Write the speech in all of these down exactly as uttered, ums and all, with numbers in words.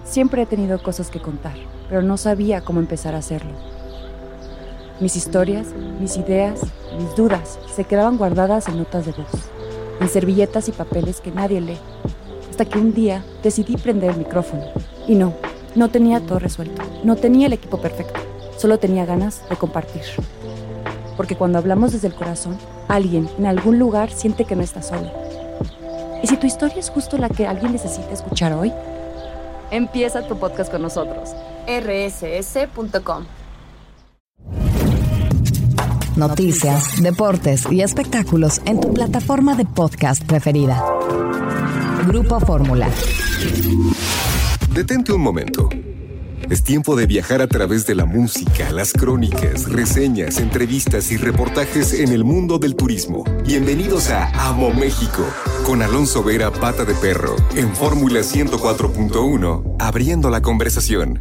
Siempre he tenido cosas que contar, pero no sabía cómo empezar a hacerlo. Mis historias, mis ideas, mis dudas se quedaban guardadas en notas de voz, en servilletas y papeles que nadie lee, hasta que un día decidí prender el micrófono. Y no, no tenía todo resuelto, no tenía el equipo perfecto, solo tenía ganas de compartir. Porque cuando hablamos desde el corazón, alguien en algún lugar siente que no está solo. ¿Y si tu historia es justo la que alguien necesita escuchar hoy? Empieza tu podcast con nosotros. erre ese ese punto com. Noticias, deportes y espectáculos en tu plataforma de podcast preferida. Grupo Fórmula. Detente un momento. Es tiempo de viajar a través de la música, las crónicas, reseñas, entrevistas y reportajes en el mundo del turismo. Bienvenidos a Amo México, con Alonso Vera Pata de Perro, en Fórmula ciento cuatro punto uno, abriendo la conversación.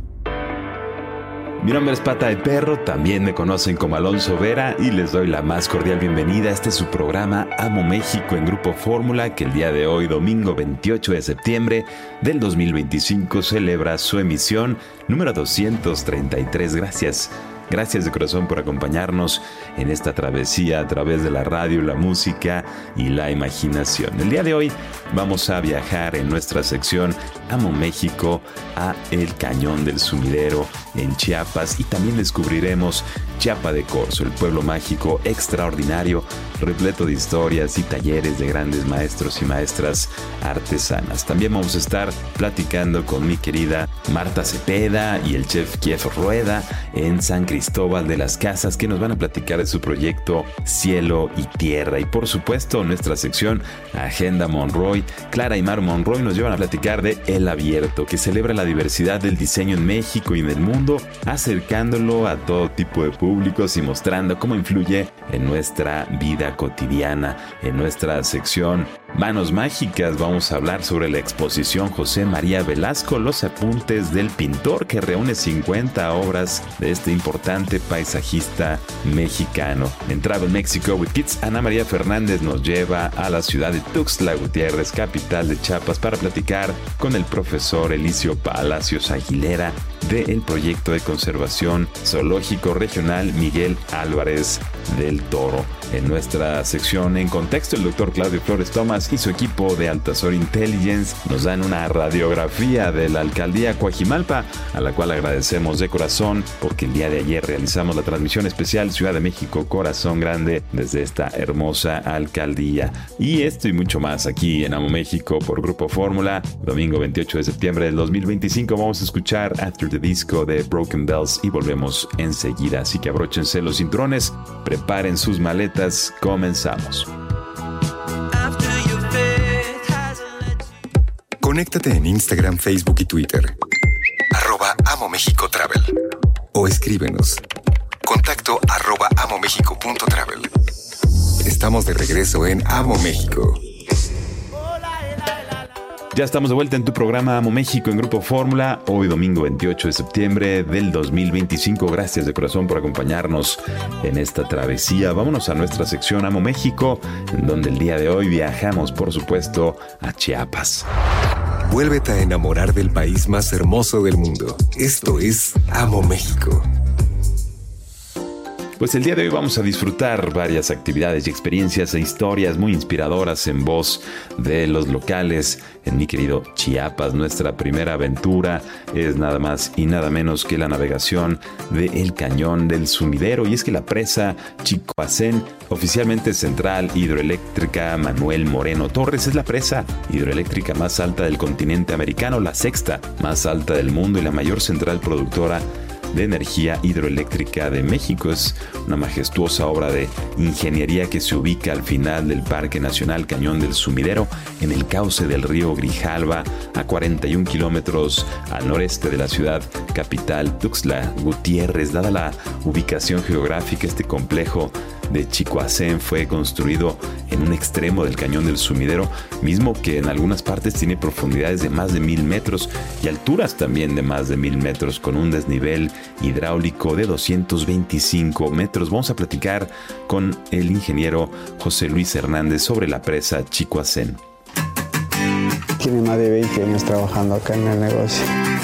Mi nombre es Pata de Perro, también me conocen como Alonso Vera y les doy la más cordial bienvenida a este su programa Amo México en Grupo Fórmula, que el día de hoy, domingo veintiocho de septiembre del dos mil veinticinco, celebra su emisión número doscientos treinta y tres. Gracias. Gracias de corazón por acompañarnos en esta travesía a través de la radio, la música y la imaginación. El día de hoy vamos a viajar en nuestra sección Amo México a el Cañón del Sumidero en Chiapas y también descubriremos Chiapa de Corzo, el pueblo mágico extraordinario, repleto de historias y talleres de grandes maestros y maestras artesanas. También vamos a estar platicando con mi querida Marta Cepeda y el chef Kiev Rueda en San Cristóbal de las Casas, que nos van a platicar de su proyecto Cielo y Tierra. Y por supuesto, nuestra sección Agenda Monroy, Clara y Mar Monroy nos llevan a platicar de El Abierto, que celebra la diversidad del diseño en México y en el mundo, acercándolo a todo tipo de públicos y mostrando cómo influye en nuestra vida cotidiana. En nuestra sección Manos Mágicas vamos a hablar sobre la exposición José María Velasco, los apuntes del pintor, que reúne cincuenta obras de este importante paisajista mexicano. En Travel Mexico with Kids, Ana María Fernández nos lleva a la ciudad de Tuxtla Gutiérrez, capital de Chiapas, para platicar con el profesor Elicio Palacios Aguilera del proyecto de conservación zoológico regional Miguel Álvarez del Toro. En nuestra sección En Contexto, el doctor Claudio Flores Tomás y su equipo de Altazor Intelligence nos dan una radiografía de la alcaldía Coajimalpa, a la cual agradecemos de corazón porque el día de ayer realizamos la transmisión especial Ciudad de México Corazón Grande desde esta hermosa alcaldía. Y esto y mucho más aquí en Amo México por Grupo Fórmula. Domingo veintiocho de septiembre del dos mil veinticinco vamos a escuchar After the Disco de Broken Bells y volvemos enseguida. Así que abróchense los cinturones, preparen sus maletas, comenzamos. Conéctate en Instagram, Facebook y Twitter. Arroba Amo México Travel. O escríbenos. Contacto arroba amomexico punto travel. Estamos de regreso en Amo México. Ya estamos de vuelta en tu programa Amo México en Grupo Fórmula, hoy domingo veintiocho de septiembre del dos mil veinticinco. Gracias de corazón por acompañarnos en esta travesía. Vámonos a nuestra sección Amo México, en donde el día de hoy viajamos, por supuesto, a Chiapas. Vuélvete a enamorar del país más hermoso del mundo. Esto es Amo México. Pues el día de hoy vamos a disfrutar varias actividades y experiencias e historias muy inspiradoras en voz de los locales en mi querido Chiapas. Nuestra primera aventura es nada más y nada menos que la navegación del Cañón del Sumidero, y es que la presa Chicoacén, oficialmente Central Hidroeléctrica Manuel Moreno Torres, es la presa hidroeléctrica más alta del continente americano, la sexta más alta del mundo y la mayor central productora de energía hidroeléctrica de México. Es una majestuosa obra de ingeniería que se ubica al final del Parque Nacional Cañón del Sumidero, en el cauce del río Grijalva, a cuarenta y un kilómetros al noreste de la ciudad capital Tuxtla Gutiérrez. Dada la ubicación geográfica, este complejo de Chicoacén fue construido en un extremo del Cañón del Sumidero, mismo que en algunas partes tiene profundidades de más de mil metros y alturas también de más de mil metros, con un desnivel hidráulico de doscientos veinticinco metros. Vamos a platicar con el ingeniero José Luis Hernández sobre la presa Chicoacén. Tiene más de veinte años trabajando acá en el negocio.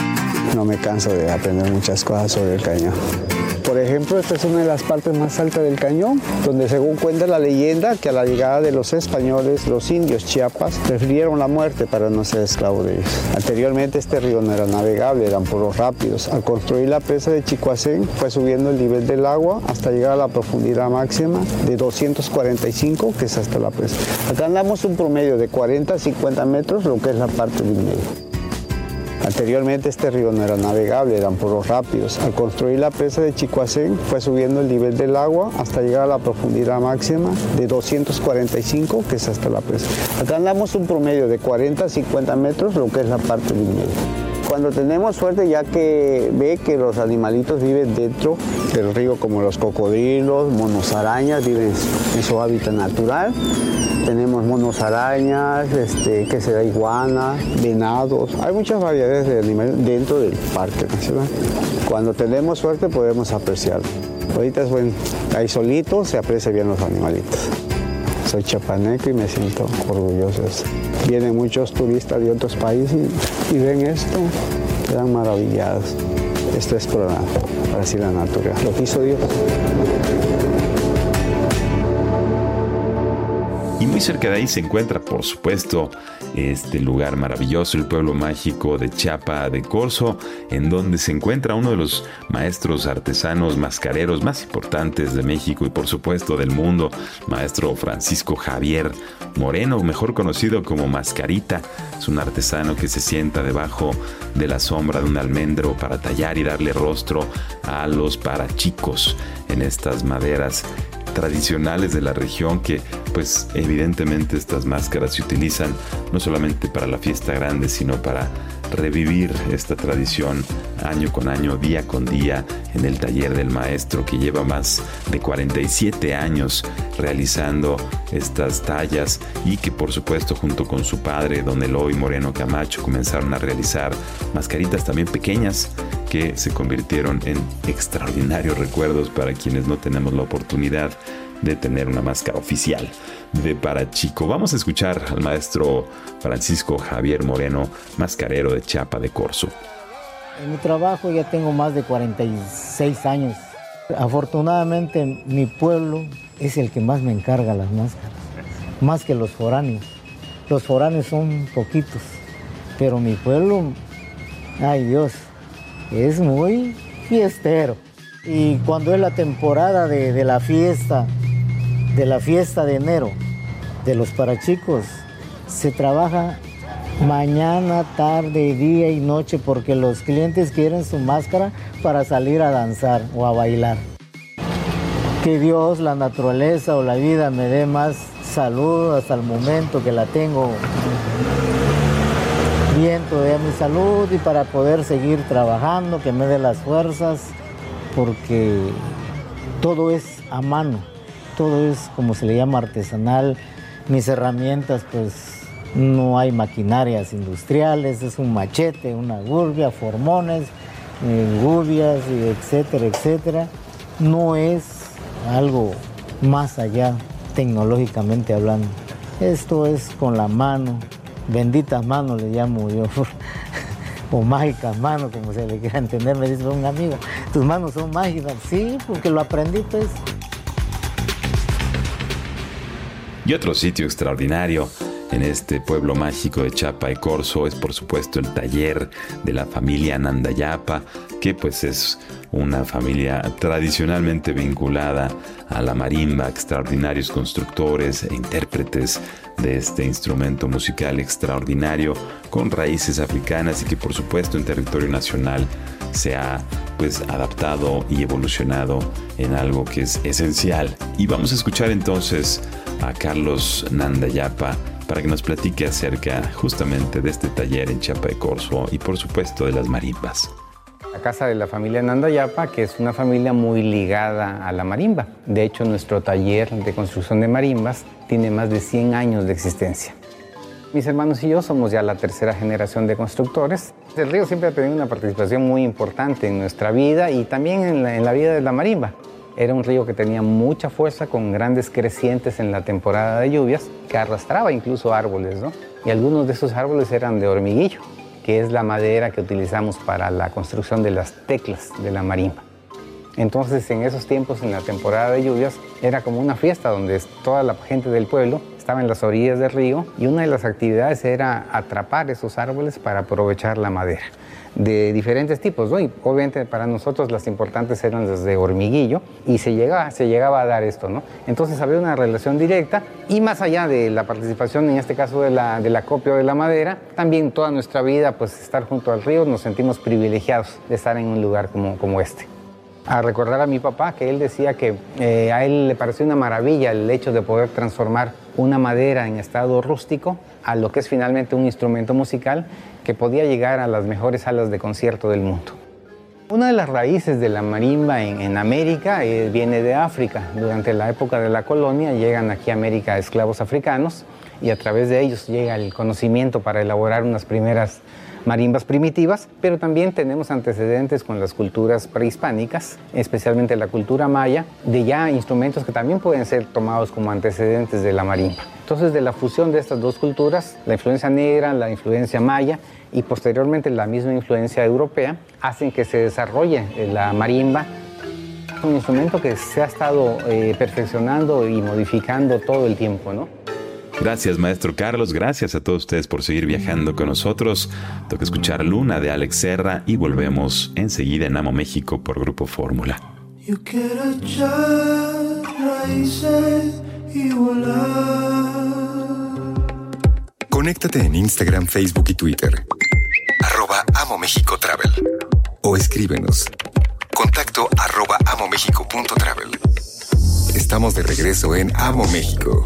no me canso de aprender muchas cosas sobre el cañón. Por ejemplo, esta es una de las partes más altas del cañón, donde según cuenta la leyenda que a la llegada de los españoles, los indios Chiapas prefirieron la muerte para no ser esclavos de ellos. Anteriormente este río no era navegable, eran puros rápidos. Al construir la presa de Chicoacén fue subiendo el nivel del agua hasta llegar a la profundidad máxima de doscientos cuarenta y cinco, que es hasta la presa. Acá andamos un promedio de cuarenta a cincuenta metros, lo que es la parte del medio. Anteriormente este río no era navegable, eran puros rápidos. Al construir la presa de Chicoacén fue subiendo el nivel del agua hasta llegar a la profundidad máxima de doscientos cuarenta y cinco, que es hasta la presa. Acá andamos un promedio de cuarenta a cincuenta metros, lo que es la parte del medio. Cuando tenemos suerte, ya que ve que los animalitos viven dentro del río, como los cocodrilos, monos arañas, viven en su hábitat natural. Tenemos monos arañas, este, que será iguana, venados. Hay muchas variedades de animales dentro del Parque Nacional. Cuando tenemos suerte podemos apreciarlo. Ahorita es bueno, ahí solito se aprecia bien los animalitos. Soy chapaneco y me siento orgulloso. Vienen muchos turistas de otros países y, y ven esto, quedan maravillados. Esto es para, para así la naturaleza, lo que hizo Dios. Y muy cerca de ahí se encuentra, por supuesto, este lugar maravilloso, el pueblo mágico de Chiapa de Corzo, en donde se encuentra uno de los maestros artesanos mascareros más importantes de México y, por supuesto, del mundo, maestro Francisco Javier Moreno, mejor conocido como Mascarita. Es un artesano que se sienta debajo de la sombra de un almendro para tallar y darle rostro a los parachicos en estas maderas tradicionales de la región, que pues evidentemente estas máscaras se utilizan no solamente para la fiesta grande, sino para revivir esta tradición año con año, día con día, en el taller del maestro, que lleva más de cuarenta y siete años realizando estas tallas, y que por supuesto junto con su padre, don Eloy Moreno Camacho, comenzaron a realizar mascaritas también pequeñas que se convirtieron en extraordinarios recuerdos para quienes no tenemos la oportunidad de tener una máscara oficial de Parachico. Vamos a escuchar al maestro Francisco Javier Moreno, mascarero de Chiapa de Corzo. En mi trabajo ya tengo más de cuarenta y seis años. Afortunadamente mi pueblo es el que más me encarga las máscaras, más que los foráneos. Los foráneos son poquitos, pero mi pueblo, ay Dios, es muy fiestero. Y cuando es la temporada de, de la fiesta, de la fiesta de enero, de los parachicos, se trabaja mañana, tarde, día y noche, porque los clientes quieren su máscara para salir a danzar o a bailar. Que Dios, la naturaleza o la vida me dé más salud hasta el momento que la tengo bien, todavía mi salud, y para poder seguir trabajando, que me dé las fuerzas, porque todo es a mano, todo es como se le llama artesanal. Mis herramientas, pues no hay maquinarias industriales, es un machete, una gurbia, formones, eh, gubias, y etcétera, etcétera. No es algo más allá tecnológicamente hablando. Esto es con la mano, benditas manos le llamo yo, o mágicas manos, como se le quiera entender. Me dice un amigo, tus manos son mágicas. Sí, porque lo aprendí, pues. Y otro sitio extraordinario en este pueblo mágico de Chiapa de Corzo es, por supuesto, el taller de la familia Nandayapa, que pues es una familia tradicionalmente vinculada a la marimba, extraordinarios constructores e intérpretes de este instrumento musical extraordinario con raíces africanas, y que por supuesto en territorio nacional se ha pues adaptado y evolucionado en algo que es esencial. Y vamos a escuchar entonces a Carlos Nandayapa para que nos platique acerca justamente de este taller en Chiapa de Corzo y por supuesto de las marimbas. La casa de la familia Nandayapa, que es una familia muy ligada a la marimba. De hecho, nuestro taller de construcción de marimbas tiene más de cien años de existencia. Mis hermanos y yo somos ya la tercera generación de constructores. El río siempre ha tenido una participación muy importante en nuestra vida y también en la, en la vida de la marimba. Era un río que tenía mucha fuerza, con grandes crecientes en la temporada de lluvias, que arrastraba incluso árboles, ¿no? Y algunos de esos árboles eran de hormiguillo. que es la madera que utilizamos para la construcción de las teclas de la marimba. Entonces, en esos tiempos, en la temporada de lluvias, era como una fiesta donde toda la gente del pueblo estaba en las orillas del río y una de las actividades era atrapar esos árboles para aprovechar la madera de diferentes tipos, ¿no? Y obviamente para nosotros las importantes eran las de hormiguillo y se llegaba, se llegaba a dar esto, ¿no? Entonces había una relación directa y más allá de la participación, en este caso de la, del acopio de la madera, también toda nuestra vida, pues estar junto al río, nos sentimos privilegiados de estar en un lugar como, como este. A recordar a mi papá que él decía que eh, a él le pareció una maravilla el hecho de poder transformar una madera en estado rústico a lo que es finalmente un instrumento musical que podía llegar a las mejores salas de concierto del mundo. Una de las raíces de la marimba en, en América eh, viene de África. Durante la época de la colonia llegan aquí a América esclavos africanos y a través de ellos llega el conocimiento para elaborar unas primeras marimbas primitivas, pero también tenemos antecedentes con las culturas prehispánicas, especialmente la cultura maya, de ya instrumentos que también pueden ser tomados como antecedentes de la marimba. Entonces, de la fusión de estas dos culturas, la influencia negra, la influencia maya y posteriormente la misma influencia europea, hacen que se desarrolle la marimba, un instrumento que se ha estado eh, perfeccionando y modificando todo el tiempo, ¿no? Gracias, maestro Carlos. Gracias a todos ustedes por seguir viajando con nosotros. Toca escuchar Luna de Alex Serra y volvemos enseguida en Amo México por Grupo Fórmula. Yo quiero echar raíces y volar. Conéctate en Instagram, Facebook y Twitter. Arroba Amo México Travel. O escríbenos. Contacto arroba amomexico punto travel. Estamos de regreso en Amo México.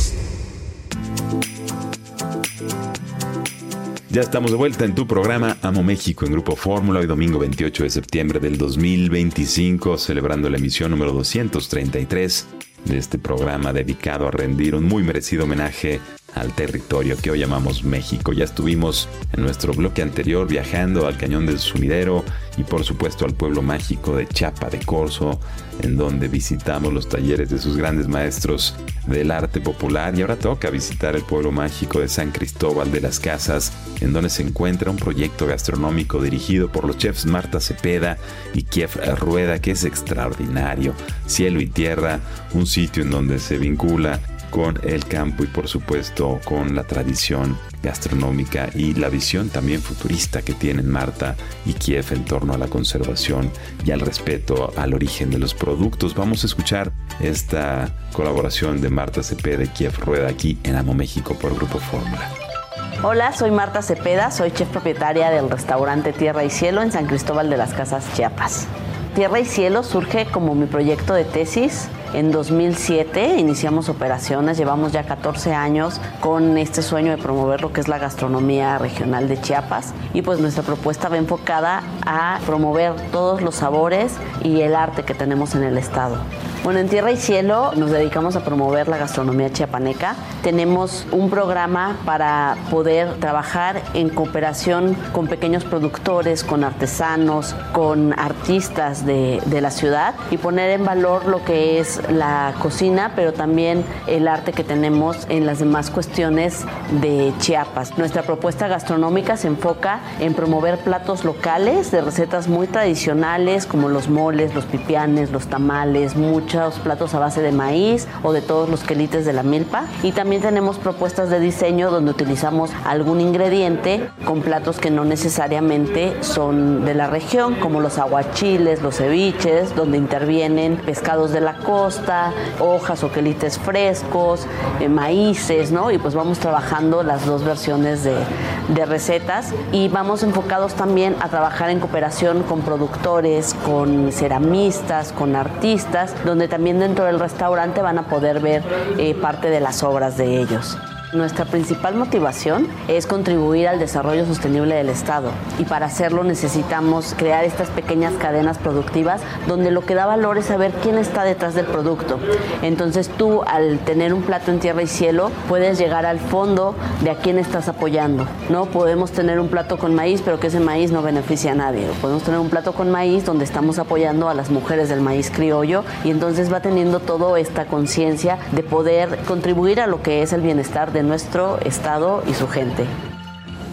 Ya estamos de vuelta en tu programa Amo México en Grupo Fórmula, hoy domingo veintiocho de septiembre del dos mil veinticinco, celebrando la emisión número doscientos treinta y tres de este programa dedicado a rendir un muy merecido homenaje al territorio que hoy llamamos México. Ya estuvimos en nuestro bloque anterior viajando al Cañón del Sumidero y por supuesto al pueblo mágico de Chiapa de Corzo, en donde visitamos los talleres de sus grandes maestros del arte popular, y ahora toca visitar el pueblo mágico de San Cristóbal de las Casas, en donde se encuentra un proyecto gastronómico dirigido por los chefs Marta Cepeda y Kiev Rueda, que es extraordinario. Cielo y tierra, un sitio en donde se vincula con el campo y por supuesto con la tradición gastronómica y la visión también futurista que tienen Marta y Kiev en torno a la conservación y al respeto al origen de los productos. Vamos a escuchar esta colaboración de Marta Cepeda y Kiev Rueda aquí en Amo México por Grupo Fórmula. Hola, soy Marta Cepeda, soy chef propietaria del restaurante Tierra y Cielo en San Cristóbal de las Casas, Chiapas. Tierra y Cielo surge como mi proyecto de tesis. En dos mil siete iniciamos operaciones, llevamos ya catorce años con este sueño de promover lo que es la gastronomía regional de Chiapas, y pues nuestra propuesta va enfocada a promover todos los sabores y el arte que tenemos en el estado. Bueno, en Tierra y Cielo nos dedicamos a promover la gastronomía chiapaneca. Tenemos un programa para poder trabajar en cooperación con pequeños productores, con artesanos, con artistas de, de la ciudad, y poner en valor lo que es la cocina, pero también el arte que tenemos en las demás cuestiones de Chiapas. Nuestra propuesta gastronómica se enfoca en promover platos locales de recetas muy tradicionales como los moles, los pipianes, los tamales, muchos platos a base de maíz o de todos los quelites de la milpa, y también tenemos propuestas de diseño donde utilizamos algún ingrediente con platos que no necesariamente son de la región, como los aguachiles, los ceviches, donde intervienen pescados de la costa, hojas o quelites frescos, eh, maíces, ¿no? Y pues vamos trabajando las dos versiones de, de recetas, y vamos enfocados también a trabajar en cooperación con productores, con ceramistas, con artistas, donde también dentro del restaurante van a poder ver eh, parte de las obras de ellos. Nuestra principal motivación es contribuir al desarrollo sostenible del Estado, y para hacerlo necesitamos crear estas pequeñas cadenas productivas donde lo que da valor es saber quién está detrás del producto. Entonces tú, al tener un plato en Tierra y Cielo, puedes llegar al fondo de a quién estás apoyando, ¿no? Podemos tener un plato con maíz, pero que ese maíz no beneficia a nadie. Podemos tener un plato con maíz donde estamos apoyando a las mujeres del maíz criollo, y entonces va teniendo toda esta conciencia de poder contribuir a lo que es el bienestar de nuestro estado y su gente.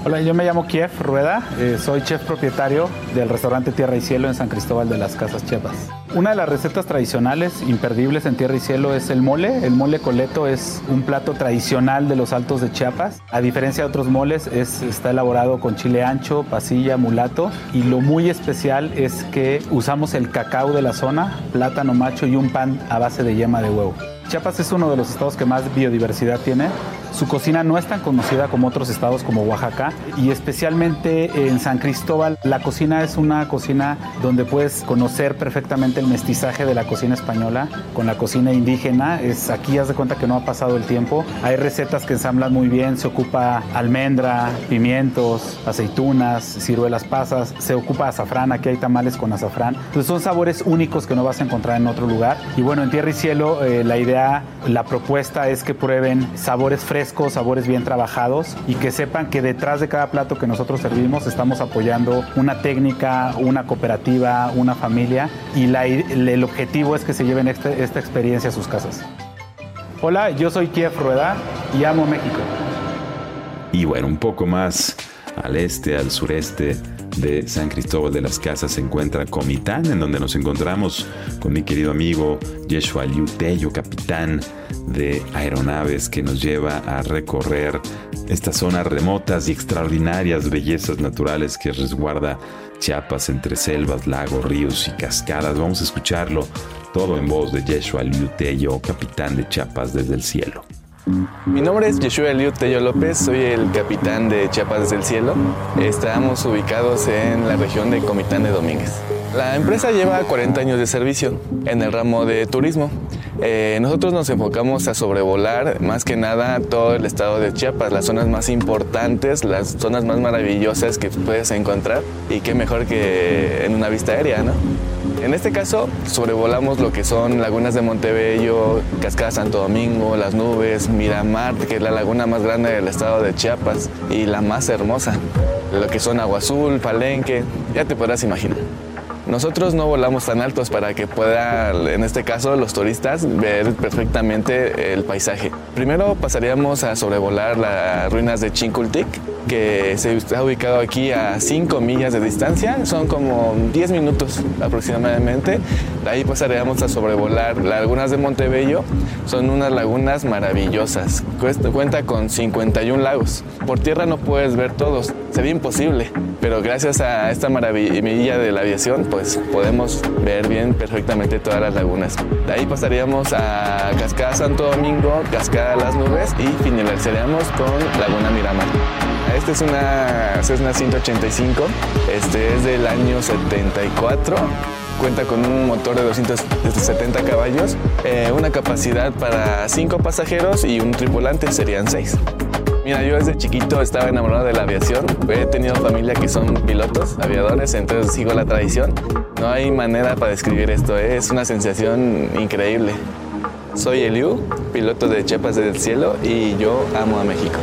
Hola, yo me llamo Kiev Rueda, eh, soy chef propietario del restaurante Tierra y Cielo en San Cristóbal de las Casas, Chiapas. Una de las recetas tradicionales, imperdibles en Tierra y Cielo, es el mole. El mole coleto es un plato tradicional de los Altos de Chiapas. A diferencia de otros moles, es, está elaborado con chile ancho, pasilla, mulato, y lo muy especial es que usamos el cacao de la zona, plátano macho y un pan a base de yema de huevo. Chiapas es uno de los estados que más biodiversidad tiene. Su cocina no es tan conocida como otros estados como Oaxaca, y especialmente en San Cristóbal la cocina es una cocina donde puedes conocer perfectamente el mestizaje de la cocina española con la cocina indígena. Es, aquí haz de cuenta que no ha pasado el tiempo. Hay recetas que ensamblan muy bien, se ocupa almendra, pimientos, aceitunas, ciruelas pasas, se ocupa azafrán, aquí hay tamales con azafrán. Entonces son sabores únicos que no vas a encontrar en otro lugar. Y bueno, en Tierra y Cielo eh, la idea, la propuesta es que prueben sabores frescos, sabores bien trabajados, y que sepan que detrás de cada plato que nosotros servimos estamos apoyando una técnica, una cooperativa, una familia, y la, el objetivo es que se lleven este, esta experiencia a sus casas. Hola, yo soy Kiev Rueda y amo México. Y bueno, un poco más al este, al sureste de San Cristóbal de las Casas se encuentra Comitán, en donde nos encontramos con mi querido amigo Yeshua Liu Tello, capitán de aeronaves, que nos lleva a recorrer estas zonas remotas y extraordinarias bellezas naturales que resguarda Chiapas entre selvas, lagos, ríos y cascadas. Vamos a escucharlo todo en voz de Yeshua Liu Tello, capitán de Chiapas desde el cielo. Mi nombre es Yeshua Liu Tello López, soy el capitán de Chiapas desde el cielo. Estamos ubicados en la región de Comitán de Domínguez. La empresa lleva cuarenta años de servicio en el ramo de turismo. Eh, nosotros nos enfocamos a sobrevolar más que nada todo el estado de Chiapas, las zonas más importantes, las zonas más maravillosas que puedes encontrar, y qué mejor que en una vista aérea, ¿no? En este caso, sobrevolamos lo que son lagunas de Montebello, Cascada Santo Domingo, Las Nubes, Miramar, que es la laguna más grande del estado de Chiapas y la más hermosa. Lo que son Agua Azul, Palenque, ya te podrás imaginar. Nosotros no volamos tan altos para que puedan, en este caso, los turistas ver perfectamente el paisaje. Primero pasaríamos a sobrevolar las ruinas de Chincultic, que se está ubicado aquí a cinco millas de distancia, son como diez minutos aproximadamente. De ahí pasaríamos a sobrevolar las lagunas de Montebello, son unas lagunas maravillosas, cuenta con cincuenta y un lagos. Por tierra no puedes ver todos, sería imposible, pero gracias a esta maravilla de la aviación, pues podemos ver bien perfectamente todas las lagunas. De ahí pasaríamos a Cascada Santo Domingo, Cascada Las Nubes, y finalizaríamos con Laguna Miramar. Esta es una Cessna ciento ochenta y cinco, este es del año setenta y cuatro, cuenta con un motor de doscientos setenta caballos, eh, una capacidad para cinco pasajeros y un tripulante, serían seis. Mira, yo desde chiquito estaba enamorado de la aviación, he tenido familia que son pilotos, aviadores, entonces sigo la tradición. No hay manera para describir esto, ¿eh? Es una sensación increíble. Soy Eliu, piloto de Chiapas desde el cielo, y yo amo a México.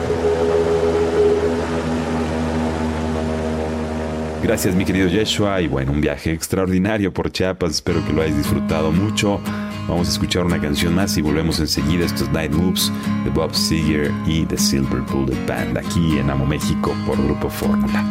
Gracias, mi querido Yeshua, y bueno, un viaje extraordinario por Chiapas, espero que lo hayas disfrutado mucho. Vamos a escuchar una canción más y volvemos enseguida. Estos Night Moves de Bob Seger y The Silver Bullet Band, aquí en Amo México por Grupo Fórmula.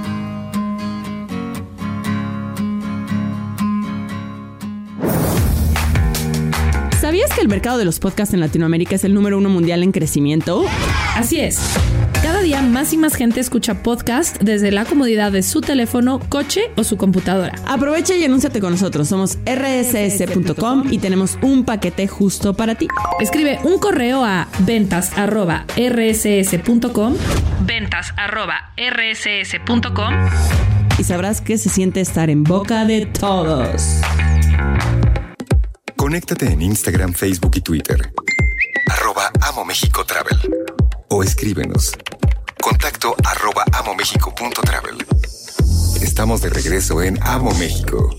¿Sabías que el mercado de los podcasts en Latinoamérica es el número uno mundial en crecimiento? Así es. Cada día más y más gente escucha podcast desde la comodidad de su teléfono, coche o su computadora. Aprovecha y anúnciate con nosotros. Somos erre ese ese punto com y tenemos un paquete justo para ti. Escribe un correo a ventas arroba erre ese ese punto com, ventas arroba erre ese ese punto com, y sabrás que se siente estar en boca de todos. Conéctate en Instagram, Facebook y Twitter. Arroba Amo México Travel. O escríbenos. Contacto arroba amomexico punto travel. Estamos de regreso en Amo México.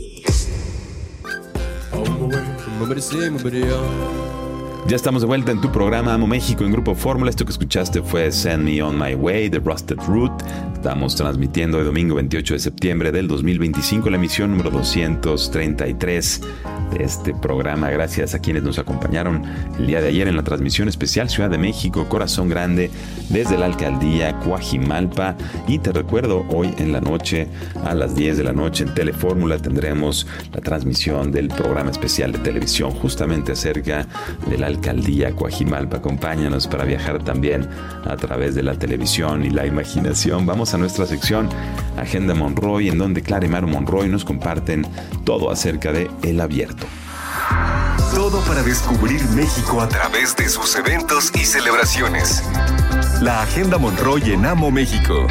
Ya estamos de vuelta en tu programa Amo México en Grupo Fórmula. Esto que escuchaste fue Send Me On My Way de Rusted Root, Estamos transmitiendo el domingo veintiocho de septiembre del dos mil veinticinco, la emisión número doscientos treinta y tres de este programa. Gracias a quienes nos acompañaron el día de ayer en la transmisión especial Ciudad de México, Corazón Grande, desde la alcaldía Coajimalpa. Y te recuerdo, hoy en la noche, a las diez de la noche en Telefórmula, tendremos la transmisión del programa especial de televisión justamente acerca de la alcaldía Coajimalpa. Acompáñanos para viajar también a través de la televisión y la imaginación. Vamos a nuestra sección Agenda Monroy, en donde Clara y Maru Monroy nos comparten todo acerca de El Abierto. Todo para descubrir México a través de sus eventos y celebraciones. La Agenda Monroy en Amo México.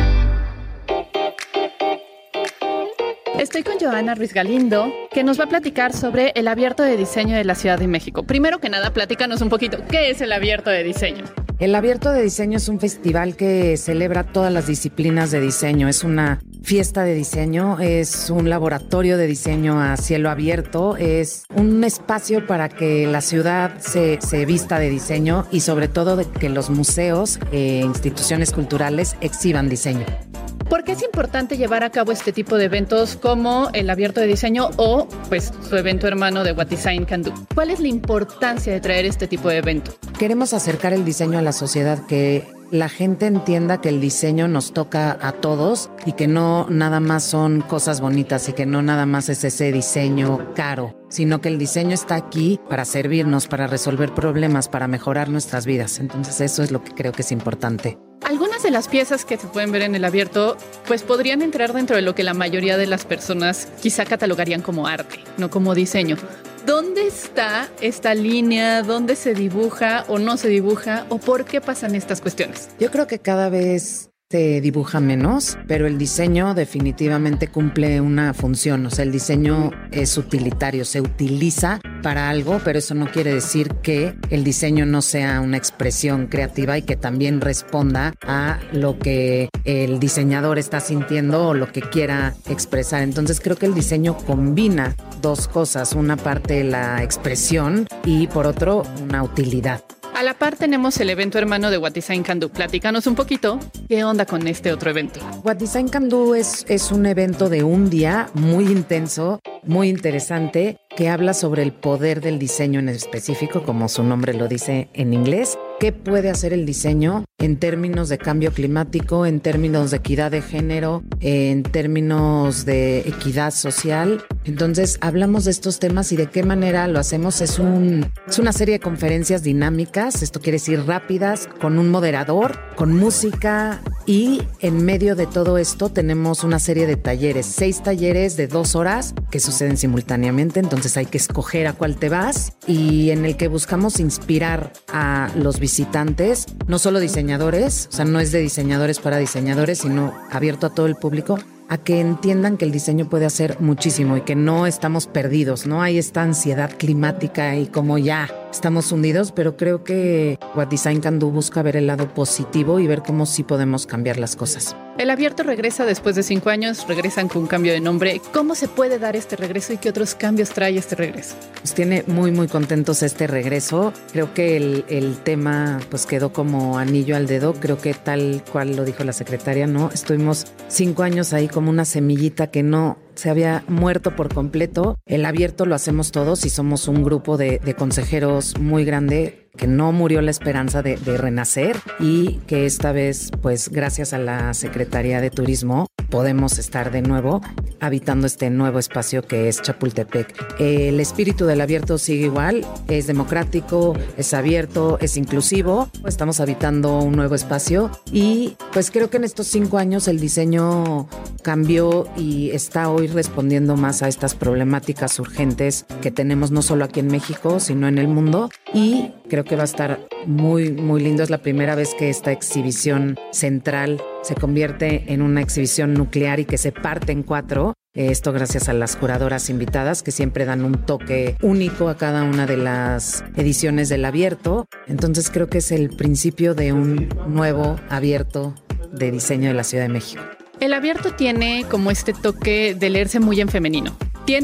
Estoy con Joana Ruiz Galindo, que nos va a platicar sobre el Abierto de Diseño de la Ciudad de México. Primero que nada, platícanos un poquito, ¿qué es el Abierto de Diseño? El Abierto de Diseño es un festival que celebra todas las disciplinas de diseño. Es una fiesta de diseño, es un laboratorio de diseño a cielo abierto, es un espacio para que la ciudad se, se vista de diseño y sobre todo de que los museos e instituciones culturales exhiban diseño. ¿Por qué es importante llevar a cabo este tipo de eventos como el Abierto de Diseño o pues su evento hermano de What Design Can Do? ¿Cuál es la importancia de traer este tipo de evento? Queremos acercar el diseño a la sociedad, que la gente entienda que el diseño nos toca a todos y que no nada más son cosas bonitas y que no nada más es ese diseño caro, sino que el diseño está aquí para servirnos, para resolver problemas, para mejorar nuestras vidas. Entonces eso es lo que creo que es importante. Algunas de las piezas que se pueden ver en el Abierto pues podrían entrar dentro de lo que la mayoría de las personas quizá catalogarían como arte, no como diseño. ¿Dónde está esta línea? ¿Dónde se dibuja o no se dibuja? ¿O por qué pasan estas cuestiones? Yo creo que cada vez se dibuja menos, pero el diseño definitivamente cumple una función. O sea, el diseño es utilitario, se utiliza para algo, pero eso no quiere decir que el diseño no sea una expresión creativa y que también responda a lo que el diseñador está sintiendo o lo que quiera expresar. Entonces creo que el diseño combina dos cosas, una parte la expresión y por otro una utilidad. A la par tenemos el evento hermano de What Design Can Do. Platícanos un poquito, ¿qué onda con este otro evento? What Design Can Do es, es un evento de un día muy intenso, muy interesante, que habla sobre el poder del diseño en específico, como su nombre lo dice en inglés. ¿Qué puede hacer el diseño en términos de cambio climático, en términos de equidad de género, en términos de equidad social? Entonces hablamos de estos temas y de qué manera lo hacemos. Es, un, es una serie de conferencias dinámicas, esto quiere decir rápidas, con un moderador, con música, y en medio de todo esto tenemos una serie de talleres, seis talleres de dos horas que suceden simultáneamente, entonces hay que escoger a cuál te vas, y en el que buscamos inspirar a los visitantes, no solo diseñadores, o sea, no es de diseñadores para diseñadores, sino abierto a todo el público, a que entiendan que el diseño puede hacer muchísimo y que no estamos perdidos, no hay esta ansiedad climática y como ya estamos hundidos, pero creo que What Design Can Do busca ver el lado positivo y ver cómo sí podemos cambiar las cosas. El Abierto regresa después de cinco años, regresan con un cambio de nombre. ¿Cómo se puede dar este regreso y qué otros cambios trae este regreso? Nos tiene muy, muy contentos este regreso. Creo que el, el tema pues quedó como anillo al dedo. Creo que tal cual lo dijo la secretaria, ¿no? Estuvimos cinco años ahí como una semillita que no se había muerto por completo. El Abierto lo hacemos todos y somos un grupo de, de consejeros muy grande que no murió la esperanza de, de renacer y que esta vez, pues gracias a la Secretaría de Turismo, podemos estar de nuevo habitando este nuevo espacio que es Chapultepec. El espíritu del Abierto sigue igual, es democrático, es abierto, es inclusivo. Estamos habitando un nuevo espacio y pues creo que en estos cinco años el diseño cambió y está hoy respondiendo más a estas problemáticas urgentes que tenemos no solo aquí en México, sino en el mundo, y creo que va a estar muy, muy lindo. Es la primera vez que esta exhibición central se convierte en una exhibición nuclear y que se parte en cuatro. Esto gracias a las curadoras invitadas que siempre dan un toque único a cada una de las ediciones del Abierto. Entonces creo que es el principio de un nuevo Abierto de diseño de la Ciudad de México. El Abierto tiene como este toque de leerse muy en femenino. Tiene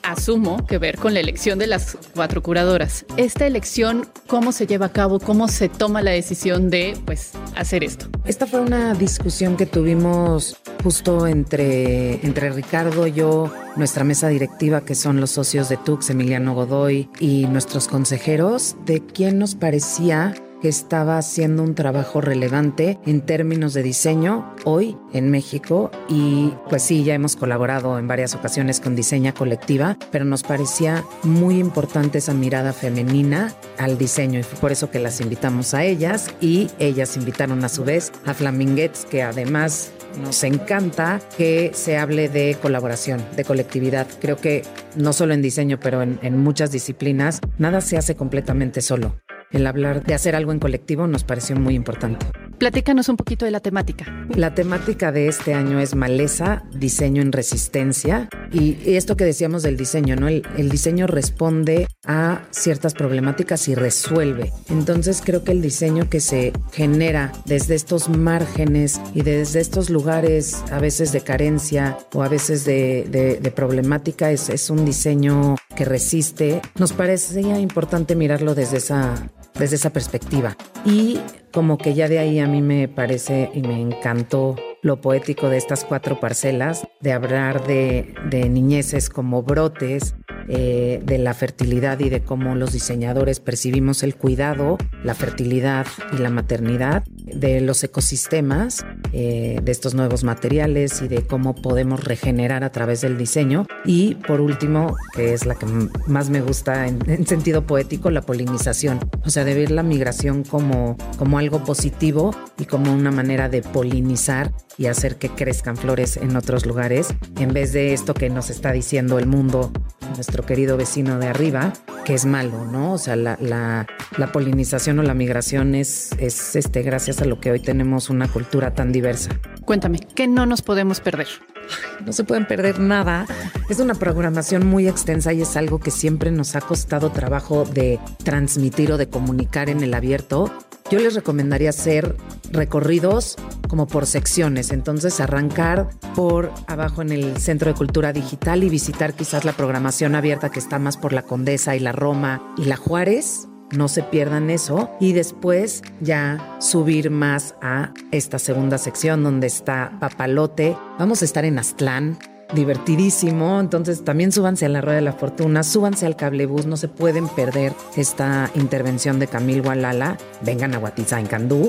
asumo, que ver con la elección de las cuatro curadoras. Esta elección, ¿cómo se lleva a cabo? ¿Cómo se toma la decisión de, pues, hacer esto? Esta fue una discusión que tuvimos justo entre, entre Ricardo, yo, nuestra mesa directiva, que son los socios de Tux, Emiliano Godoy, y nuestros consejeros, de quién nos parecía que estaba haciendo un trabajo relevante en términos de diseño hoy en México. Y pues sí, ya hemos colaborado en varias ocasiones con Diseña Colectiva, pero nos parecía muy importante esa mirada femenina al diseño, y fue por eso que las invitamos a ellas, y ellas invitaron a su vez a Flaminguettes, que además nos encanta que se hable de colaboración, de colectividad. Creo que no solo en diseño, pero en, en muchas disciplinas, nada se hace completamente solo. El hablar de hacer algo en colectivo nos pareció muy importante. Platícanos un poquito de la temática. La temática de este año es maleza, diseño en resistencia. Y esto que decíamos del diseño, ¿no? El, el diseño responde a ciertas problemáticas y resuelve. Entonces creo que el diseño que se genera desde estos márgenes y desde estos lugares a veces de carencia o a veces de, de, de problemática es, es un diseño que resiste. Nos parecía importante mirarlo desde esa, desde esa perspectiva. Y como que ya de ahí a mí me parece y me encantó lo poético de estas cuatro parcelas, de hablar de, de niñeces como brotes, eh, de la fertilidad y de cómo los diseñadores percibimos el cuidado, la fertilidad y la maternidad, de los ecosistemas, eh, de estos nuevos materiales y de cómo podemos regenerar a través del diseño. Y por último, que es la que más me gusta en, en sentido poético, la polinización. O sea, de ver la migración como, como algo positivo y como una manera de polinizar y hacer que crezcan flores en otros lugares, en vez de esto que nos está diciendo el mundo, nuestro querido vecino de arriba, que es malo, ¿no? O sea, la, la, la polinización o la migración es, es este, gracias a lo que hoy tenemos una cultura tan diversa. Cuéntame, ¿qué no nos podemos perder? No se pueden perder nada. Es una programación muy extensa y es algo que siempre nos ha costado trabajo de transmitir o de comunicar en el abierto. Yo les recomendaría hacer recorridos como por secciones, entonces arrancar por abajo en el Centro de Cultura Digital y visitar quizás la programación abierta que está más por la Condesa y la Roma y la Juárez. No se pierdan eso, y después ya subir más a esta segunda sección donde está Papalote. Vamos a estar en Aztlán, divertidísimo, entonces también súbanse a la Rueda de la Fortuna, súbanse al cablebús, no se pueden perder esta intervención de Camil Gualala. Vengan a Huatizancandú.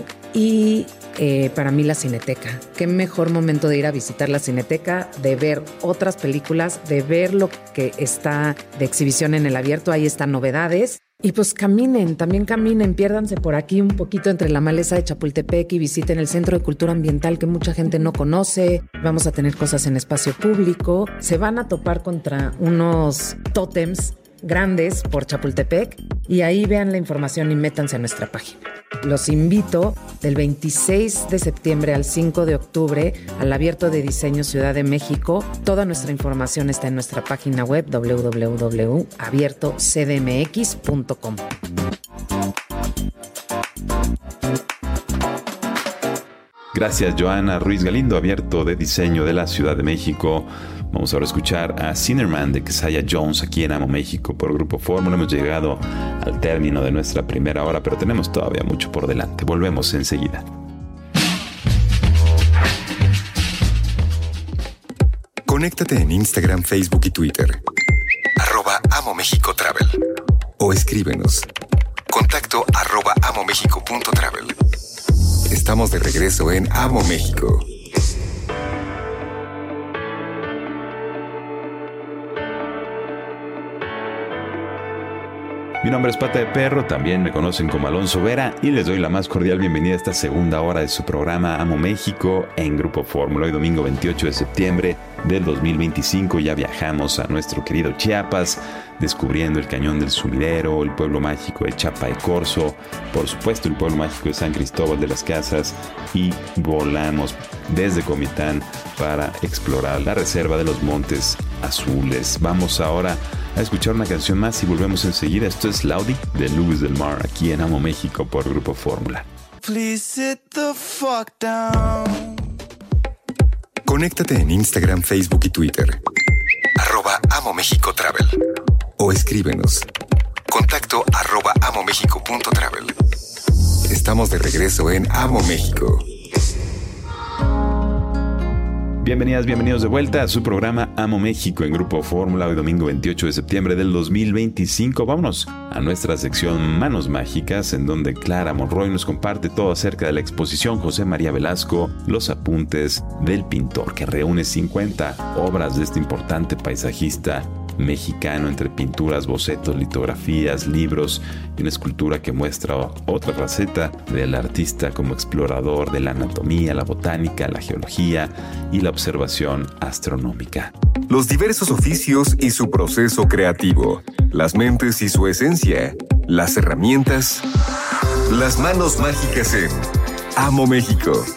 Y eh, para mí la Cineteca, qué mejor momento de ir a visitar la Cineteca, de ver otras películas, de ver lo que está de exhibición en el abierto. Ahí están novedades. Y pues caminen, también caminen, piérdanse por aquí un poquito entre la maleza de Chapultepec y visiten el Centro de Cultura Ambiental que mucha gente no conoce. Vamos a tener cosas en espacio público. Se van a topar contra unos tótems grandes por Chapultepec y ahí vean la información y métanse a nuestra página. Los invito del veintiséis de septiembre al cinco de octubre al Abierto de Diseño Ciudad de México. Toda nuestra información está en nuestra página web doble u doble u doble u punto abierto c d m x punto com. Gracias, Joana Ruiz Galindo, Abierto de Diseño de la Ciudad de México. Vamos ahora a escuchar a Cinnamon de Keziah Jones aquí en Amo México por Grupo Fórmula. Hemos llegado al término de nuestra primera hora, pero tenemos todavía mucho por delante. Volvemos enseguida. Conéctate en Instagram, Facebook y Twitter. Arroba Amo México Travel. O escríbenos. Contacto arroba amomexico punto travel. Estamos de regreso en Amo México. Mi nombre es Pata de Perro, también me conocen como Alonso Vera, y les doy la más cordial bienvenida a esta segunda hora de su programa Amo México en Grupo Fórmula. Hoy domingo veintiocho de septiembre del dos mil veinticinco ya viajamos a nuestro querido Chiapas, descubriendo el Cañón del Sumidero, el pueblo mágico de Chiapa de Corzo, por supuesto el pueblo mágico de San Cristóbal de las Casas, y volamos desde Comitán para explorar la reserva de los Montes Azules. Vamos ahora a escuchar una canción más y volvemos enseguida. Esto es Laudi de Luis del Mar aquí en Amo México por Grupo Fórmula. Please sit the fuck down. Conéctate en Instagram, Facebook y Twitter. Arroba Amo Amo México Travel. O escríbenos. Contacto arroba amomexico.travel. Estamos de regreso en Amo México. Bienvenidas, bienvenidos de vuelta a su programa Amo México en Grupo Fórmula, hoy domingo veintiocho de septiembre del dos mil veinticinco. Vámonos a nuestra sección Manos Mágicas, en donde Clara Monroy nos comparte todo acerca de la exposición José María Velasco, Los apuntes del pintor, que reúne cincuenta obras de este importante paisajista mexicano entre pinturas, bocetos, litografías, libros y una escultura que muestra otra faceta del artista como explorador de la anatomía, la botánica, la geología y la observación astronómica. Los diversos oficios y su proceso creativo, las mentes y su esencia, las herramientas, las manos mágicas en Amo México.